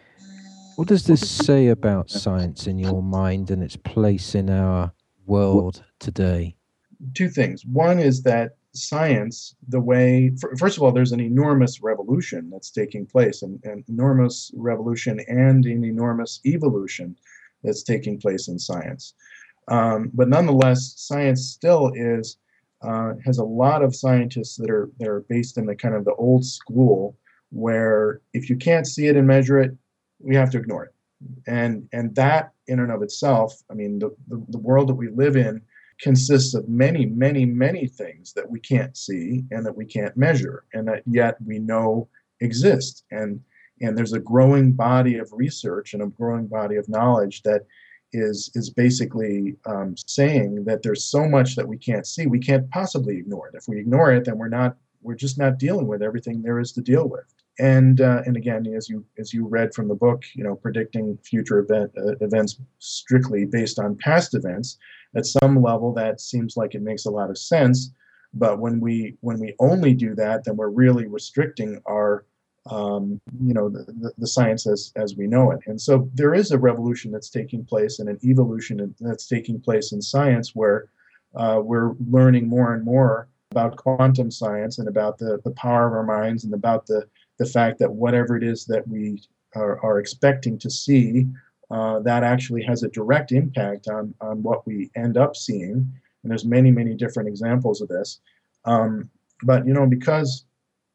What does this say about science in your mind and its place in our world today? Two things. One is that science, the way, first of all, there's an enormous revolution that's taking place, an, an enormous revolution and an enormous evolution that's taking place in science. Um, but nonetheless, science still is uh, has a lot of scientists that are that are based in the kind of the old school, where if you can't see it and measure it, we have to ignore it. And and that in and of itself, I mean, the, the, the world that we live in consists of many, many, many things that we can't see and that we can't measure, and that yet we know exist. And and there's a growing body of research and a growing body of knowledge that is is basically um, saying that there's so much that we can't see, we can't possibly ignore it. If we ignore it, then we're not we're just not dealing with everything there is to deal with. And uh, and again, as you as you read from the book, you know, predicting future event uh, events strictly based on past events, at some level that seems like it makes a lot of sense. But when we when we only do that, then we're really restricting our um, you know, the, the, the science as, as we know it. And so there is a revolution that's taking place and an evolution that's taking place in science where uh, we're learning more and more about quantum science and about the, the power of our minds and about the, the fact that whatever it is that we are, are expecting to see, uh, that actually has a direct impact on, on what we end up seeing. And there's many, many different examples of this. Um, but, you know, because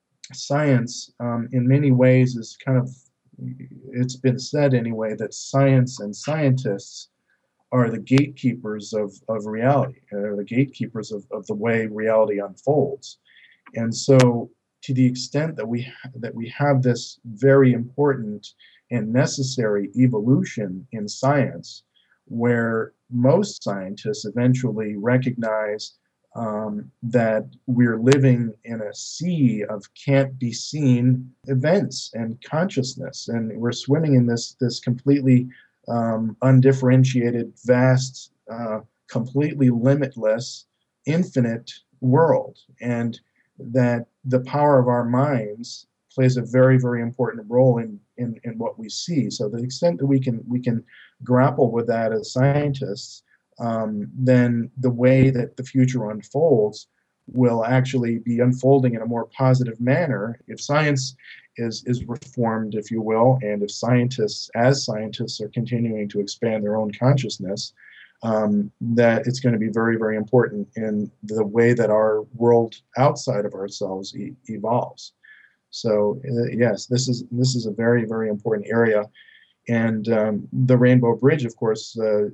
science um, in many ways is kind of, it's been said anyway, that science and scientists are the gatekeepers of, of reality, or the gatekeepers of, of the way reality unfolds. And so to the extent that we that we have this very important and necessary evolution in science, where most scientists eventually recognize um, that we're living in a sea of can't be seen events and consciousness, and we're swimming in this this completely um, undifferentiated, vast, uh, completely limitless, infinite world, and that the power of our minds plays a very, very important role in, in, in what we see. So the extent that we can we can grapple with that as scientists, um, then the way that the future unfolds will actually be unfolding in a more positive manner if science is is reformed, if you will, and if scientists, as scientists, are continuing to expand their own consciousness, um, that it's going to be very, very important in the way that our world outside of ourselves e- evolves. So uh, yes, this is this is a very, very important area. And um, the Rainbow Bridge, of course, uh,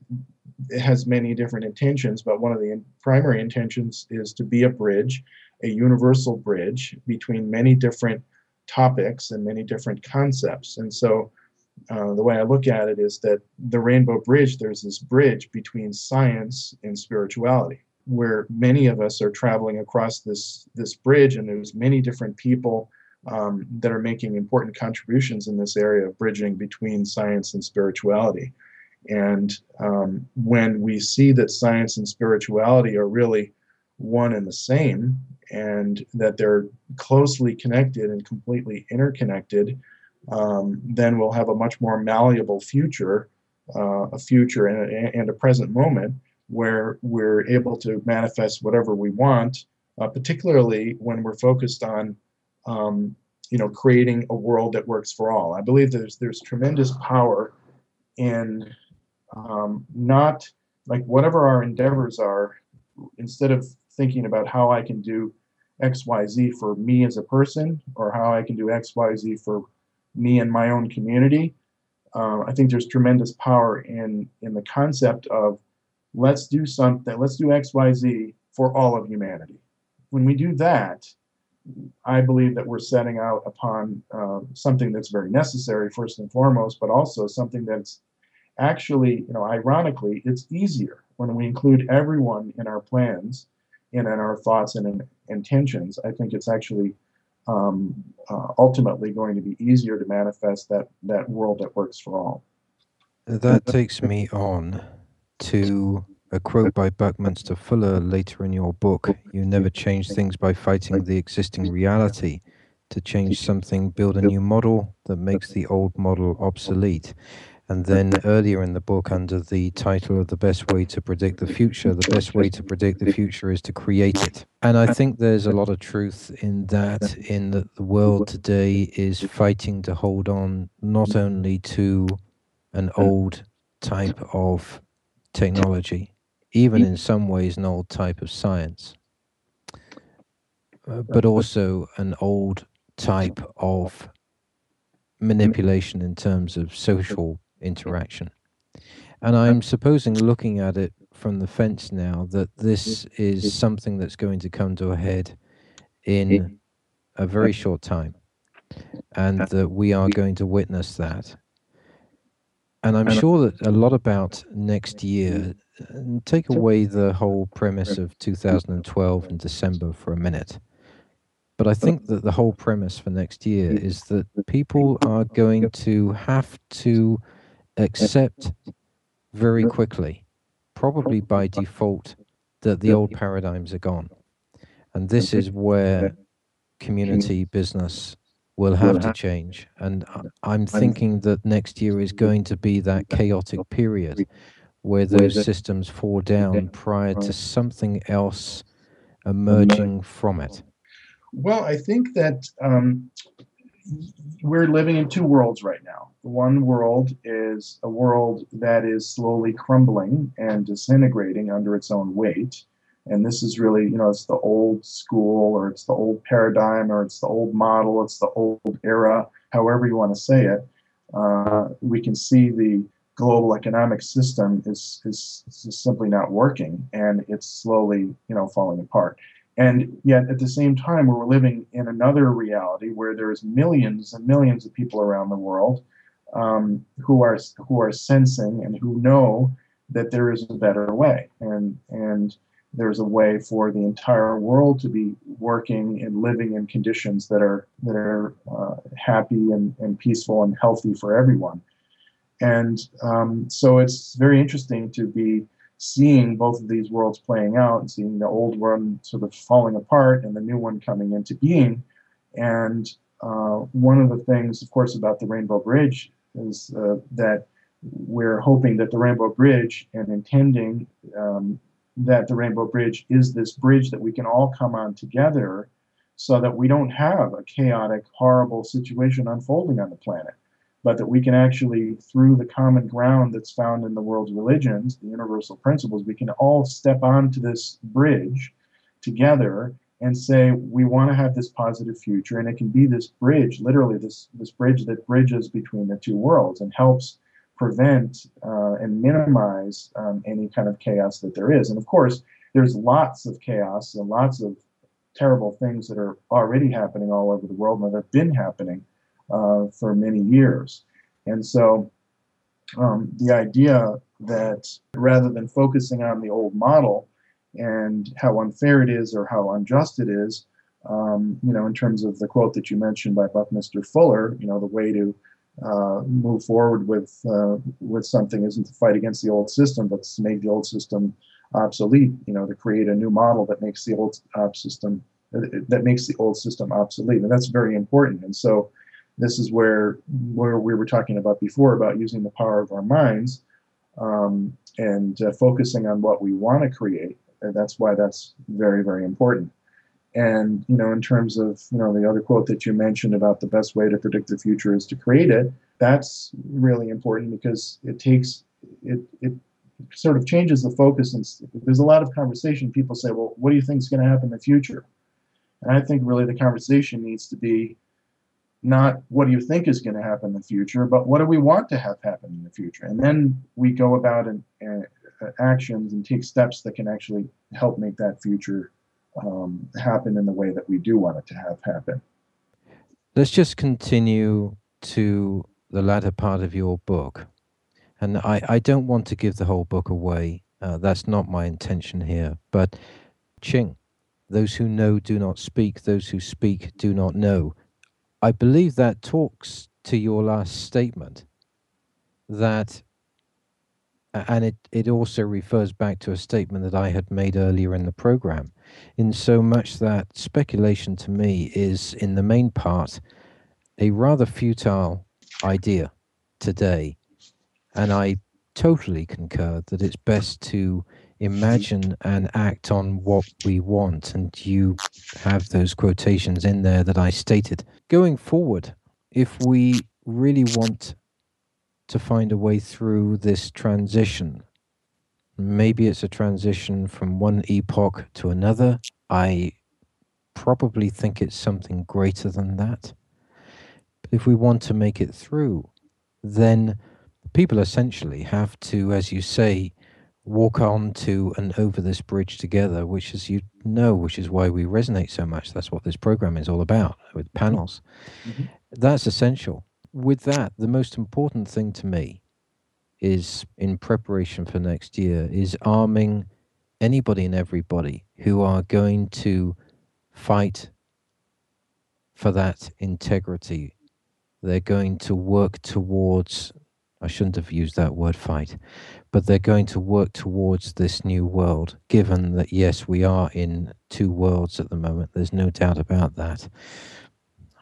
it has many different intentions, but one of the in- primary intentions is to be a bridge, a universal bridge between many different topics and many different concepts. And so uh, the way I look at it is that the Rainbow Bridge, there's this bridge between science and spirituality, where many of us are traveling across this, this bridge, and there's many different people um, that are making important contributions in this area of bridging between science and spirituality. And um, when we see that science and spirituality are really one and the same, and that they're closely connected and completely interconnected, um, then we'll have a much more malleable future, uh, a future and a, and a present moment where we're able to manifest whatever we want, uh, particularly when we're focused on, um, you know, creating a world that works for all. I believe there's there's tremendous power in um, not like whatever our endeavors are, instead of thinking about how I can do X Y Z for me as a person, or how I can do X Y Z for me and my own community. Uh, I think there's tremendous power in in the concept of let's do something, let's do X Y Z for all of humanity. When we do that, I believe that we're setting out upon uh, something that's very necessary, first and foremost, but also something that's actually, you know, ironically, it's easier when we include everyone in our plans and in our thoughts and in intentions. I think it's actually um, uh, ultimately going to be easier to manifest that that world that works for all. That takes me on to a quote by Buckminster Fuller later in your book. You never change things by fighting the existing reality. To change something, build a new model that makes the old model obsolete. And then earlier in the book, under the title of The Best Way to Predict the Future, the best way to predict the future is to create it. And I think there's a lot of truth in that, in that the world today is fighting to hold on not only to an old type of technology, even in some ways an old type of science, uh, but also an old type of manipulation in terms of social interaction. And I'm supposing, looking at it from the fence now, that this is something that's going to come to a head in a very short time, and that we are going to witness that. And I'm sure that a lot about next year, and take away the whole premise of two thousand twelve and December for a minute, but I think that the whole premise for next year is that people are going to have to accept very quickly, probably by default, that the old paradigms are gone. And this is where community business will will have to have. change. And I- I'm I'm thinking that next year is going to be that chaotic period where those with it. systems fall down prior to something else Emerge. emerging from it. Well, I think that um, we're living in two worlds right now. One world is a world that is slowly crumbling and disintegrating under its own weight. And this is really, you know, it's the old school, or it's the old paradigm, or it's the old model, it's the old era, however you want to say it. Uh, we can see the global economic system is, is, is simply not working, and it's slowly, you know, falling apart. And yet, at the same time, we're living in another reality where there's millions and millions of people around the world um, who are who are sensing and who know that there is a better way, and and there's a way for the entire world to be working and living in conditions that are that are uh, happy and, and peaceful and healthy for everyone. And um, so it's very interesting to be seeing both of these worlds playing out and seeing the old one sort of falling apart and the new one coming into being. And uh, one of the things, of course, about the Rainbow Bridge is uh, that we're hoping that the Rainbow Bridge and intending um, that the Rainbow Bridge is this bridge that we can all come on together so that we don't have a chaotic, horrible situation unfolding on the planet, but that we can actually, through the common ground that's found in the world's religions, the universal principles, we can all step onto this bridge together and say, we want to have this positive future. And it can be this bridge, literally this, this bridge that bridges between the two worlds and helps prevent uh, and minimize um, any kind of chaos that there is. And of course, there's lots of chaos and lots of terrible things that are already happening all over the world and that have been happening uh, for many years. And so um, the idea that rather than focusing on the old model and how unfair it is or how unjust it is, um, you know, in terms of the quote that you mentioned by Buckminster Fuller, you know, the way to uh, move forward with uh, with something isn't to fight against the old system, but to make the old system obsolete. You know, to create a new model that makes the old uh, system that makes the old system obsolete, and that's very important. And so, this is where where we were talking about before about using the power of our minds um, and uh, focusing on what we want to create. And that's why that's very, very important. And, you know, in terms of, you know, the other quote that you mentioned about the best way to predict the future is to create it, that's really important because it takes, it, it sort of changes the focus. And there's a lot of conversation. People say, well, what do you think is going to happen in the future? And I think really the conversation needs to be not what do you think is going to happen in the future, but what do we want to have happen in the future? And then we go about and, and uh, actions and take steps that can actually help make that future um, happen in the way that we do want it to have happen. Let's just continue to the latter part of your book. And I, I don't want to give the whole book away. Uh, that's not my intention here. But Qing, those who know do not speak, those who speak do not know. I believe that talks to your last statement, that, and it, it also refers back to a statement that I had made earlier in the program, in so much that speculation to me is, in the main part, a rather futile idea today. And I totally concur that it's best to imagine and act on what we want. And you have those quotations in there that I stated. Going forward, if we really want to find a way through this transition, maybe it's a transition from one epoch to another. I probably think it's something greater than that. But if we want to make it through, then people essentially have to, as you say, walk on to and over this bridge together, which, as you know, which is why we resonate so much. That's what this program is all about with panels. Mm-hmm. That's essential. With that, the most important thing to me is, in preparation for next year, is arming anybody and everybody who are going to fight for that integrity. They're going to work towards, I shouldn't have used that word fight, but they're going to work towards this new world, given that, yes, we are in two worlds at the moment. There's no doubt about that.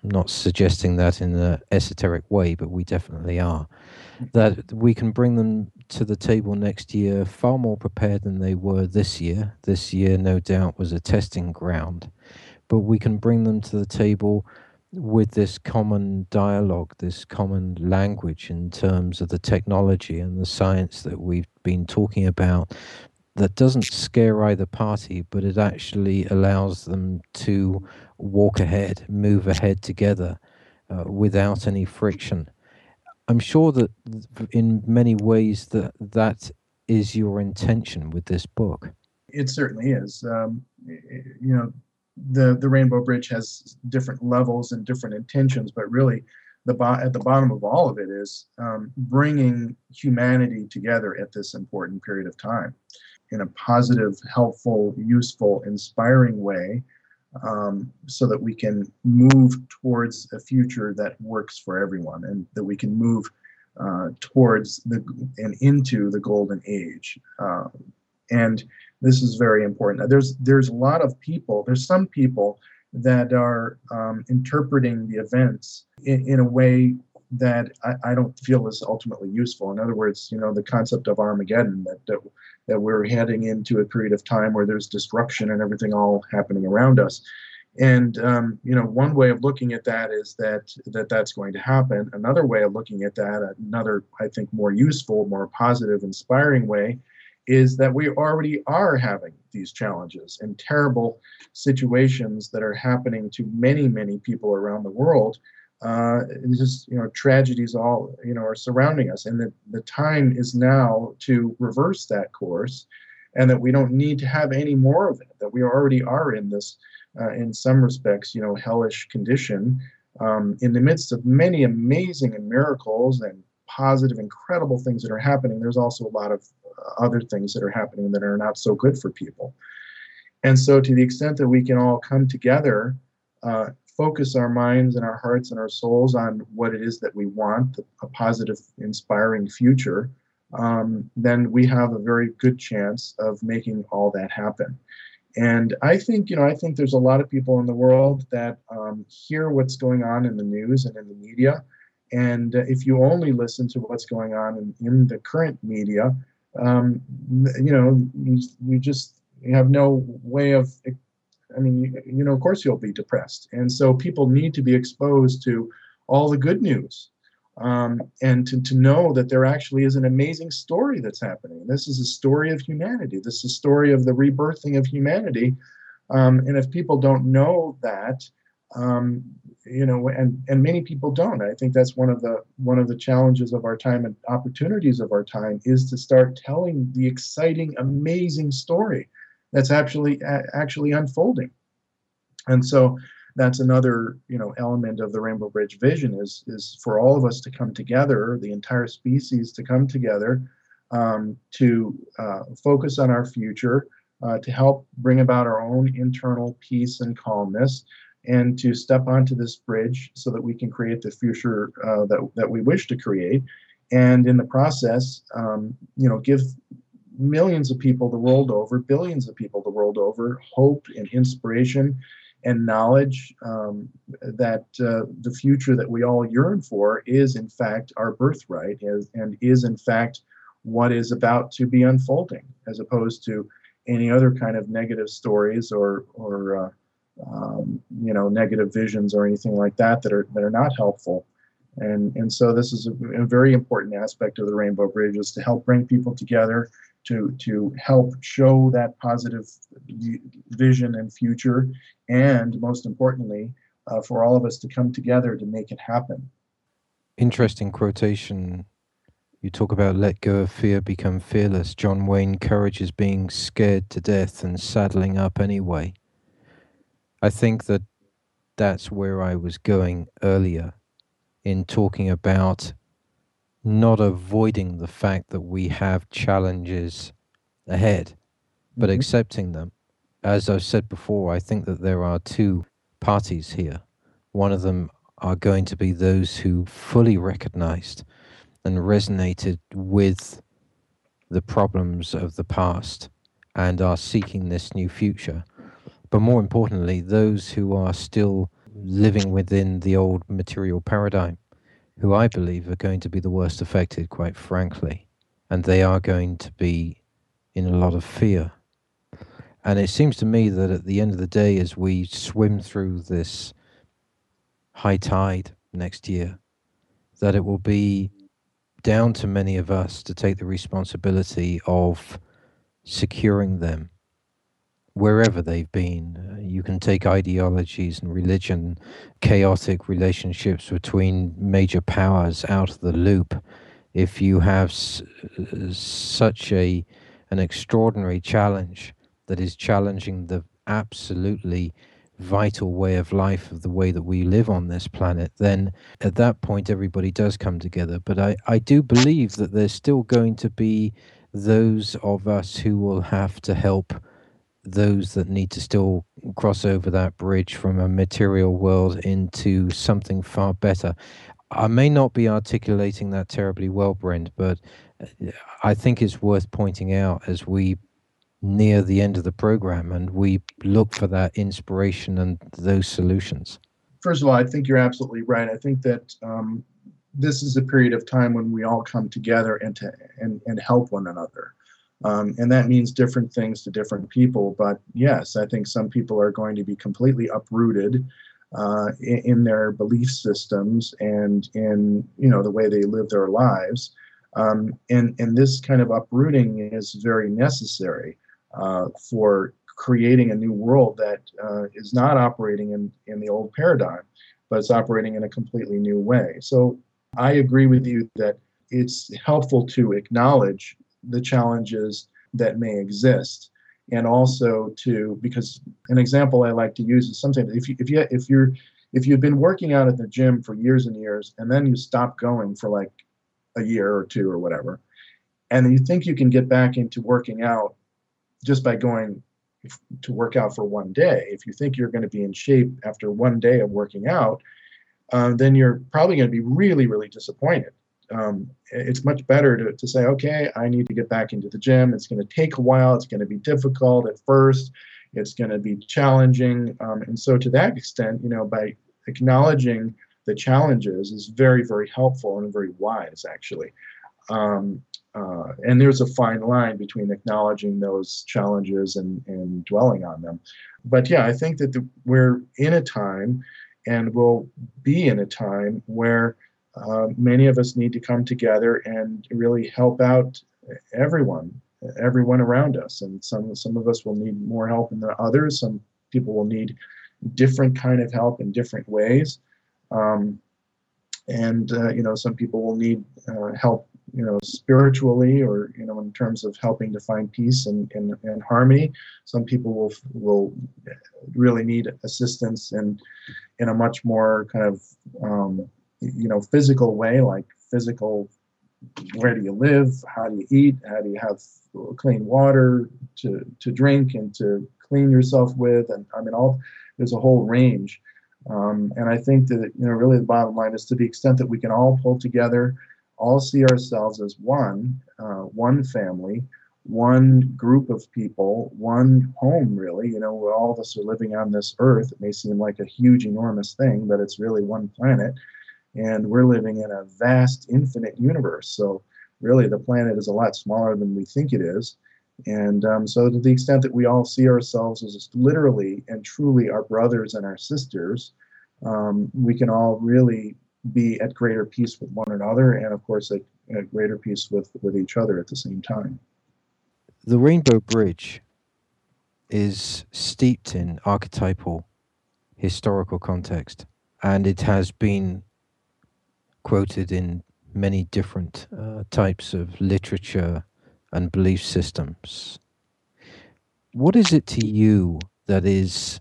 I'm not suggesting that in an esoteric way, but we definitely are. That we can bring them to the table next year far more prepared than they were this year. This year, no doubt, was a testing ground, but we can bring them to the table with this common dialogue, this common language in terms of the technology and the science that we've been talking about, that doesn't scare either party, but it actually allows them to walk ahead, move ahead together uh, without any friction. I'm sure that in many ways that that is your intention with this book. It certainly is. Um, you know, the the Rainbow Bridge has different levels and different intentions, but really, the bo- at the bottom of all of it is um, bringing humanity together at this important period of time in a positive, helpful, useful, inspiring way, um, so that we can move towards a future that works for everyone, and that we can move uh, towards the and into the golden age. Uh, and this is very important. There's there's a lot of people. There's some people that are um, interpreting the events in, in a way that I, I don't feel is ultimately useful. In other words, you know, the concept of Armageddon, that, that that we're heading into a period of time where there's destruction and everything all happening around us. And um, you know, one way of looking at that is that that that's going to happen. Another way of looking at that, another I think more useful, more positive, inspiring way, is that we already are having these challenges and terrible situations that are happening to many, many people around the world. Uh, and just, you know, tragedies all, you know, are surrounding us. And that the time is now to reverse that course, and that we don't need to have any more of it, that we already are in this, uh, in some respects, you know, hellish condition, um, in the midst of many amazing and miracles and positive, incredible things that are happening. There's also a lot of other things that are happening that are not so good for people. And so, to the extent that we can all come together, uh, focus our minds and our hearts and our souls on what it is that we want, a positive, inspiring future, um, then we have a very good chance of making all that happen. And I think, you know, I think there's a lot of people in the world that um, hear what's going on in the news and in the media. And uh, if you only listen to what's going on in, in the current media, um, you know, you, you just you have no way of, I mean, you, you know, of course you'll be depressed. And so people need to be exposed to all the good news, um, and to, to know that there actually is an amazing story that's happening. This is a story of humanity. This is a story of the rebirthing of humanity. Um, and if people don't know that, um, you know, and and many people don't. I think that's one of the one of the challenges of our time and opportunities of our time, is to start telling the exciting, amazing story that's actually actually unfolding. And so that's another, you know, element of the Rainbow Bridge vision, is is for all of us to come together, the entire species to come together, um, to uh, focus on our future, uh, to help bring about our own internal peace and calmness, and to step onto this bridge so that we can create the future uh, that that we wish to create, and in the process, um, you know, give millions of people the world over, billions of people the world over, hope and inspiration and knowledge, um, that uh, the future that we all yearn for is in fact our birthright, is, and is in fact what is about to be unfolding, as opposed to any other kind of negative stories or or uh, um, you know, negative visions or anything like that that are that are not helpful. And and so this is a, a very important aspect of the Rainbow Bridge, is to help bring people together, to to help show that positive vision and future, and most importantly, uh, for all of us to come together to make it happen. Interesting quotation. You talk about let go of fear, become fearless. John Wayne, courage is being scared to death and saddling up anyway. I think that that's where I was going earlier in talking about not avoiding the fact that we have challenges ahead, but Mhm. accepting them. As I've said before, I think that there are two parties here. One of them are going to be those who fully recognized and resonated with the problems of the past and are seeking this new future. But more importantly, those who are still living within the old material paradigm, who I believe are going to be the worst affected, quite frankly. And they are going to be in a lot of fear. And it seems to me that at the end of the day, as we swim through this high tide next year, that it will be down to many of us to take the responsibility of securing them wherever they've been. Uh, you can take ideologies and religion, chaotic relationships between major powers out of the loop. If you have s- uh, such a an extraordinary challenge that is challenging the absolutely vital way of life of the way that we live on this planet, then at that point everybody does come together. But I, I do believe that there's still going to be those of us who will have to help those that need to still cross over that bridge from a material world into something far better. I may not be articulating that terribly well, Brent, but uh, I think it's worth pointing out as we near the end of the program and we look for that inspiration and those solutions. First of all, I think you're absolutely right. I think that um, this is a period of time when we all come together and to and, and help one another. Um, and that means different things to different people. But yes, I think some people are going to be completely uprooted uh, in, in their belief systems and in you know the way they live their lives. Um, and and this kind of uprooting is very necessary uh, for creating a new world that uh, is not operating in, in the old paradigm, but it's operating in a completely new way. So I agree with you that it's helpful to acknowledge the challenges that may exist, and also to because an example I like to use is sometimes if you if you if you're if you've been working out at the gym for years and years and then you stop going for like a year or two or whatever, and you think you can get back into working out just by going to work out for one day. If you think you're going to be in shape after one day of working out, um, then you're probably going to be really, really disappointed. Um, it's much better to, to say, okay, I need to get back into the gym. It's going to take a while. It's going to be difficult at first. It's going to be challenging. Um, and so to that extent, you know, by acknowledging the challenges is very, very helpful and very wise, actually. Um, uh, and there's a fine line between acknowledging those challenges and, and dwelling on them. But yeah, I think that the, we're in a time and will be in a time where uh, many of us need to come together and really help out everyone, everyone around us. And some some of us will need more help than others. Some people will need different kind of help in different ways. Um, and uh, you know, some people will need uh, help, you know, spiritually, or you know, in terms of helping to find peace and, and, and harmony. Some people will will really need assistance in in a much more kind of um, you know physical way, like physical. Where do you live? How do you eat? How do you have clean water to to drink and to clean yourself with? And I mean, all there's a whole range. Um, and I think that you know, really, the bottom line is to the extent that we can all pull together, all see ourselves as one, uh, one family, one group of people, one home. Really, you know, where all of us are living on this earth. It may seem like a huge, enormous thing, but it's really one planet, and we're living in a vast, infinite universe. So really, the planet is a lot smaller than we think it is. And um, so, to the extent that we all see ourselves as literally and truly our brothers and our sisters, um, we can all really be at greater peace with one another, and of course, at, at greater peace with, with each other at the same time. The Rainbow Bridge is steeped in archetypal historical context, and it has been quoted in many different uh, types of literature and belief systems. What is it to you that is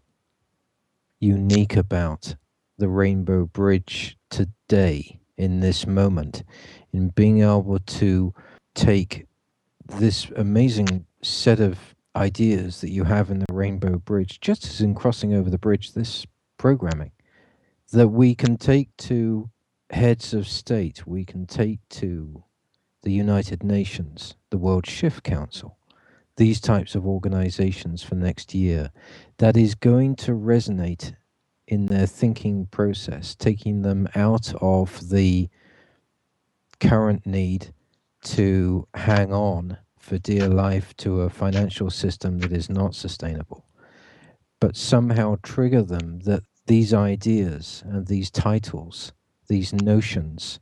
unique about the Rainbow Bridge today in this moment, in being able to take this amazing set of ideas that you have in the Rainbow Bridge, just as in crossing over the bridge, this programming that we can take to heads of state, we can take to the United Nations, the World Shift Council, these types of organizations for next year, that is going to resonate in their thinking process, taking them out of the current need to hang on for dear life to a financial system that is not sustainable, but somehow trigger them that these ideas and these titles, these notions,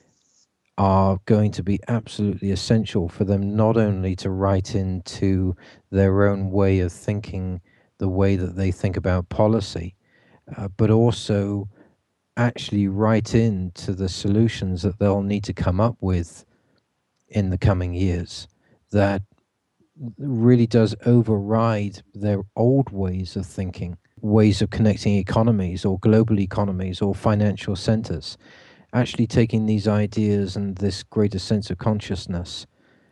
are going to be absolutely essential for them not only to write into their own way of thinking, the way that they think about policy, uh, but also actually write into the solutions that they'll need to come up with in the coming years that really does override their old ways of thinking, ways of connecting economies or global economies or financial centers, actually taking these ideas and this greater sense of consciousness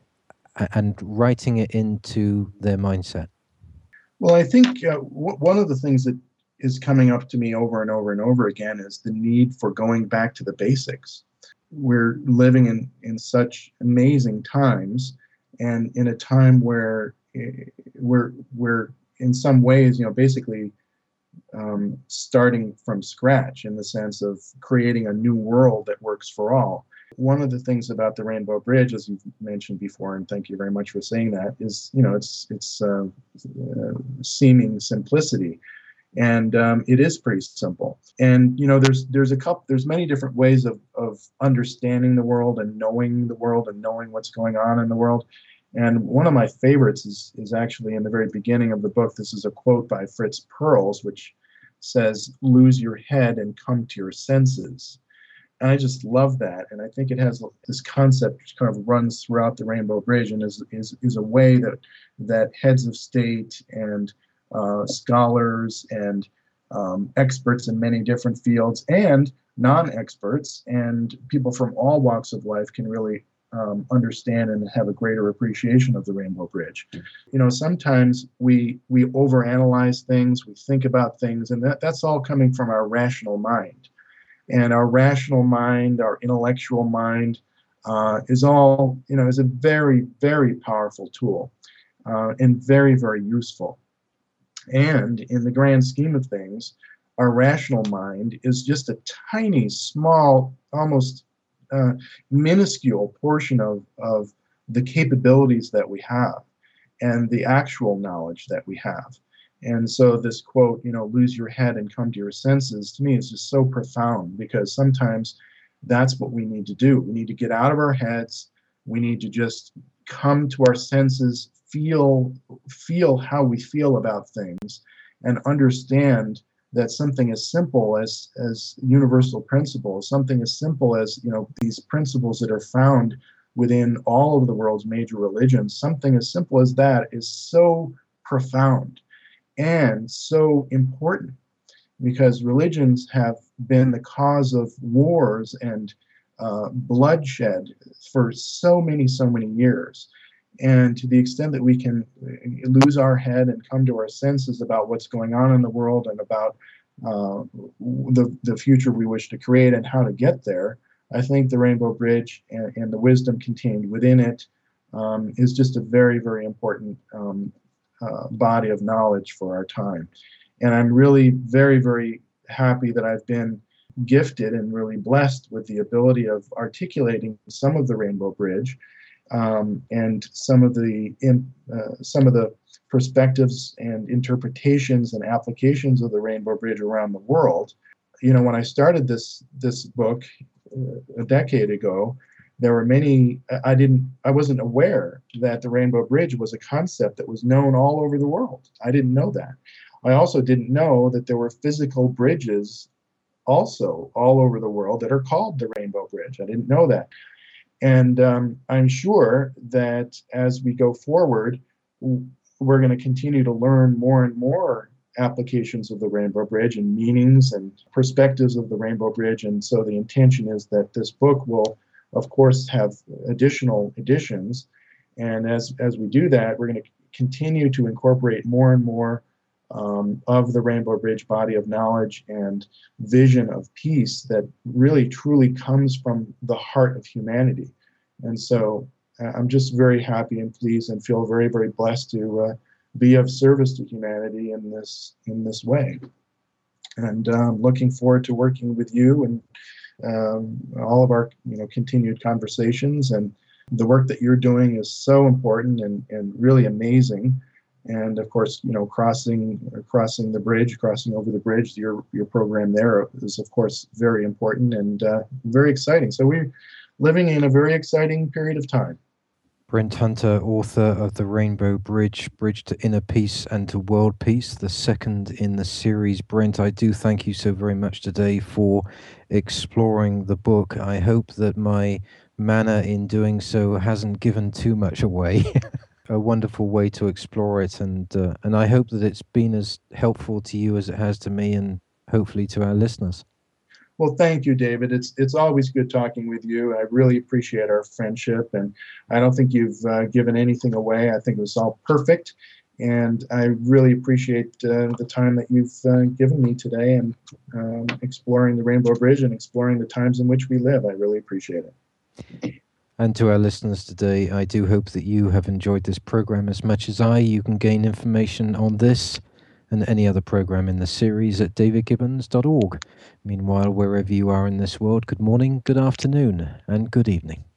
and writing it into their mindset. Well, I think uh, w- one of the things that is coming up to me over and over and over again is the need for going back to the basics. We're living in, in such amazing times, and in a time where eh, we're, we're in some ways, you know, basically um, starting from scratch in the sense of creating a new world that works for all. One of the things about the Rainbow Bridge, as you've mentioned before, and thank you very much for saying that, is you know it's it's uh, uh, seeming simplicity, and um, it is pretty simple. And you know there's there's a couple there's many different ways of of understanding the world and knowing the world and knowing what's going on in the world. And one of my favorites is is actually in the very beginning of the book. This is a quote by Fritz Perls, which says, "Lose your head and come to your senses." And I just love that. And I think it has this concept which kind of runs throughout the Rainbow Bridge, and is is, is a way that that heads of state and uh, scholars and um, experts in many different fields and non-experts and people from all walks of life can really um, understand and have a greater appreciation of the Rainbow Bridge. You know, sometimes we we overanalyze things, we think about things, and that, that's all coming from our rational mind. And our rational mind, our intellectual mind, uh, is all, you know, is a very, very powerful tool uh, and very, very useful. And in the grand scheme of things, our rational mind is just a tiny, small, almost uh, minuscule portion of, of the capabilities that we have and the actual knowledge that we have. And so this quote, you know, lose your head and come to your senses, to me is just so profound, because sometimes that's what we need to do. We need to get out of our heads. We need to just come to our senses, feel feel how we feel about things, and understand that something as simple as as universal principles, something as simple as, you know, these principles that are found within all of the world's major religions, something as simple as that is so profound and so important, because religions have been the cause of wars and uh, bloodshed for so many, so many years. And to the extent that we can lose our head and come to our senses about what's going on in the world and about uh, the, the future we wish to create and how to get there, I think the Rainbow Bridge and, and the wisdom contained within it um, is just a very, very important um, uh, body of knowledge for our time. And I'm really very, very happy that I've been gifted and really blessed with the ability of articulating some of the Rainbow Bridge um, and some of the in, uh, some of the perspectives and interpretations and applications of the Rainbow Bridge around the world. You know, when I started this this book uh, a decade ago, there were many. I didn't. I wasn't aware that the Rainbow Bridge was a concept that was known all over the world. I didn't know that. I also didn't know that there were physical bridges also all over the world that are called the Rainbow Bridge. I didn't know that. And um, I'm sure that as we go forward, we're going to continue to learn more and more applications of the Rainbow Bridge and meanings and perspectives of the Rainbow Bridge. And so the intention is that this book will, of course, have additional editions. And as, as we do that, we're going to continue to incorporate more and more Um, of the Rainbow Bridge body of knowledge and vision of peace that really truly comes from the heart of humanity. And so uh, I'm just very happy and pleased and feel very, very blessed to uh, be of service to humanity in this in this way. And um, looking forward to working with you and um, all of our you know continued conversations. And the work that you're doing is so important and, and really amazing. And of course, you know, crossing crossing the bridge, crossing over the bridge, your your program there is of course very important and uh, very exciting. So we're living in a very exciting period of time. Brent Hunter, author of The Rainbow Bridge, Bridge to Inner Peace and to World Peace, the second in the series. Brent, I do thank you so very much today for exploring the book. I hope that my manner in doing so hasn't given too much away. A wonderful way to explore it, and uh, and I hope that it's been as helpful to you as it has to me, and hopefully to our listeners. Well, thank you, David. It's it's always good talking with you. I really appreciate our friendship, and I don't think you've uh, given anything away. I think it was all perfect, and I really appreciate uh, the time that you've uh, given me today and um, exploring the Rainbow Bridge and exploring the times in which we live. I really appreciate it. And to our listeners today, I do hope that you have enjoyed this program as much as I. You can gain information on this and any other program in the series at david gibbons dot org. Meanwhile, wherever you are in this world, good morning, good afternoon, and good evening.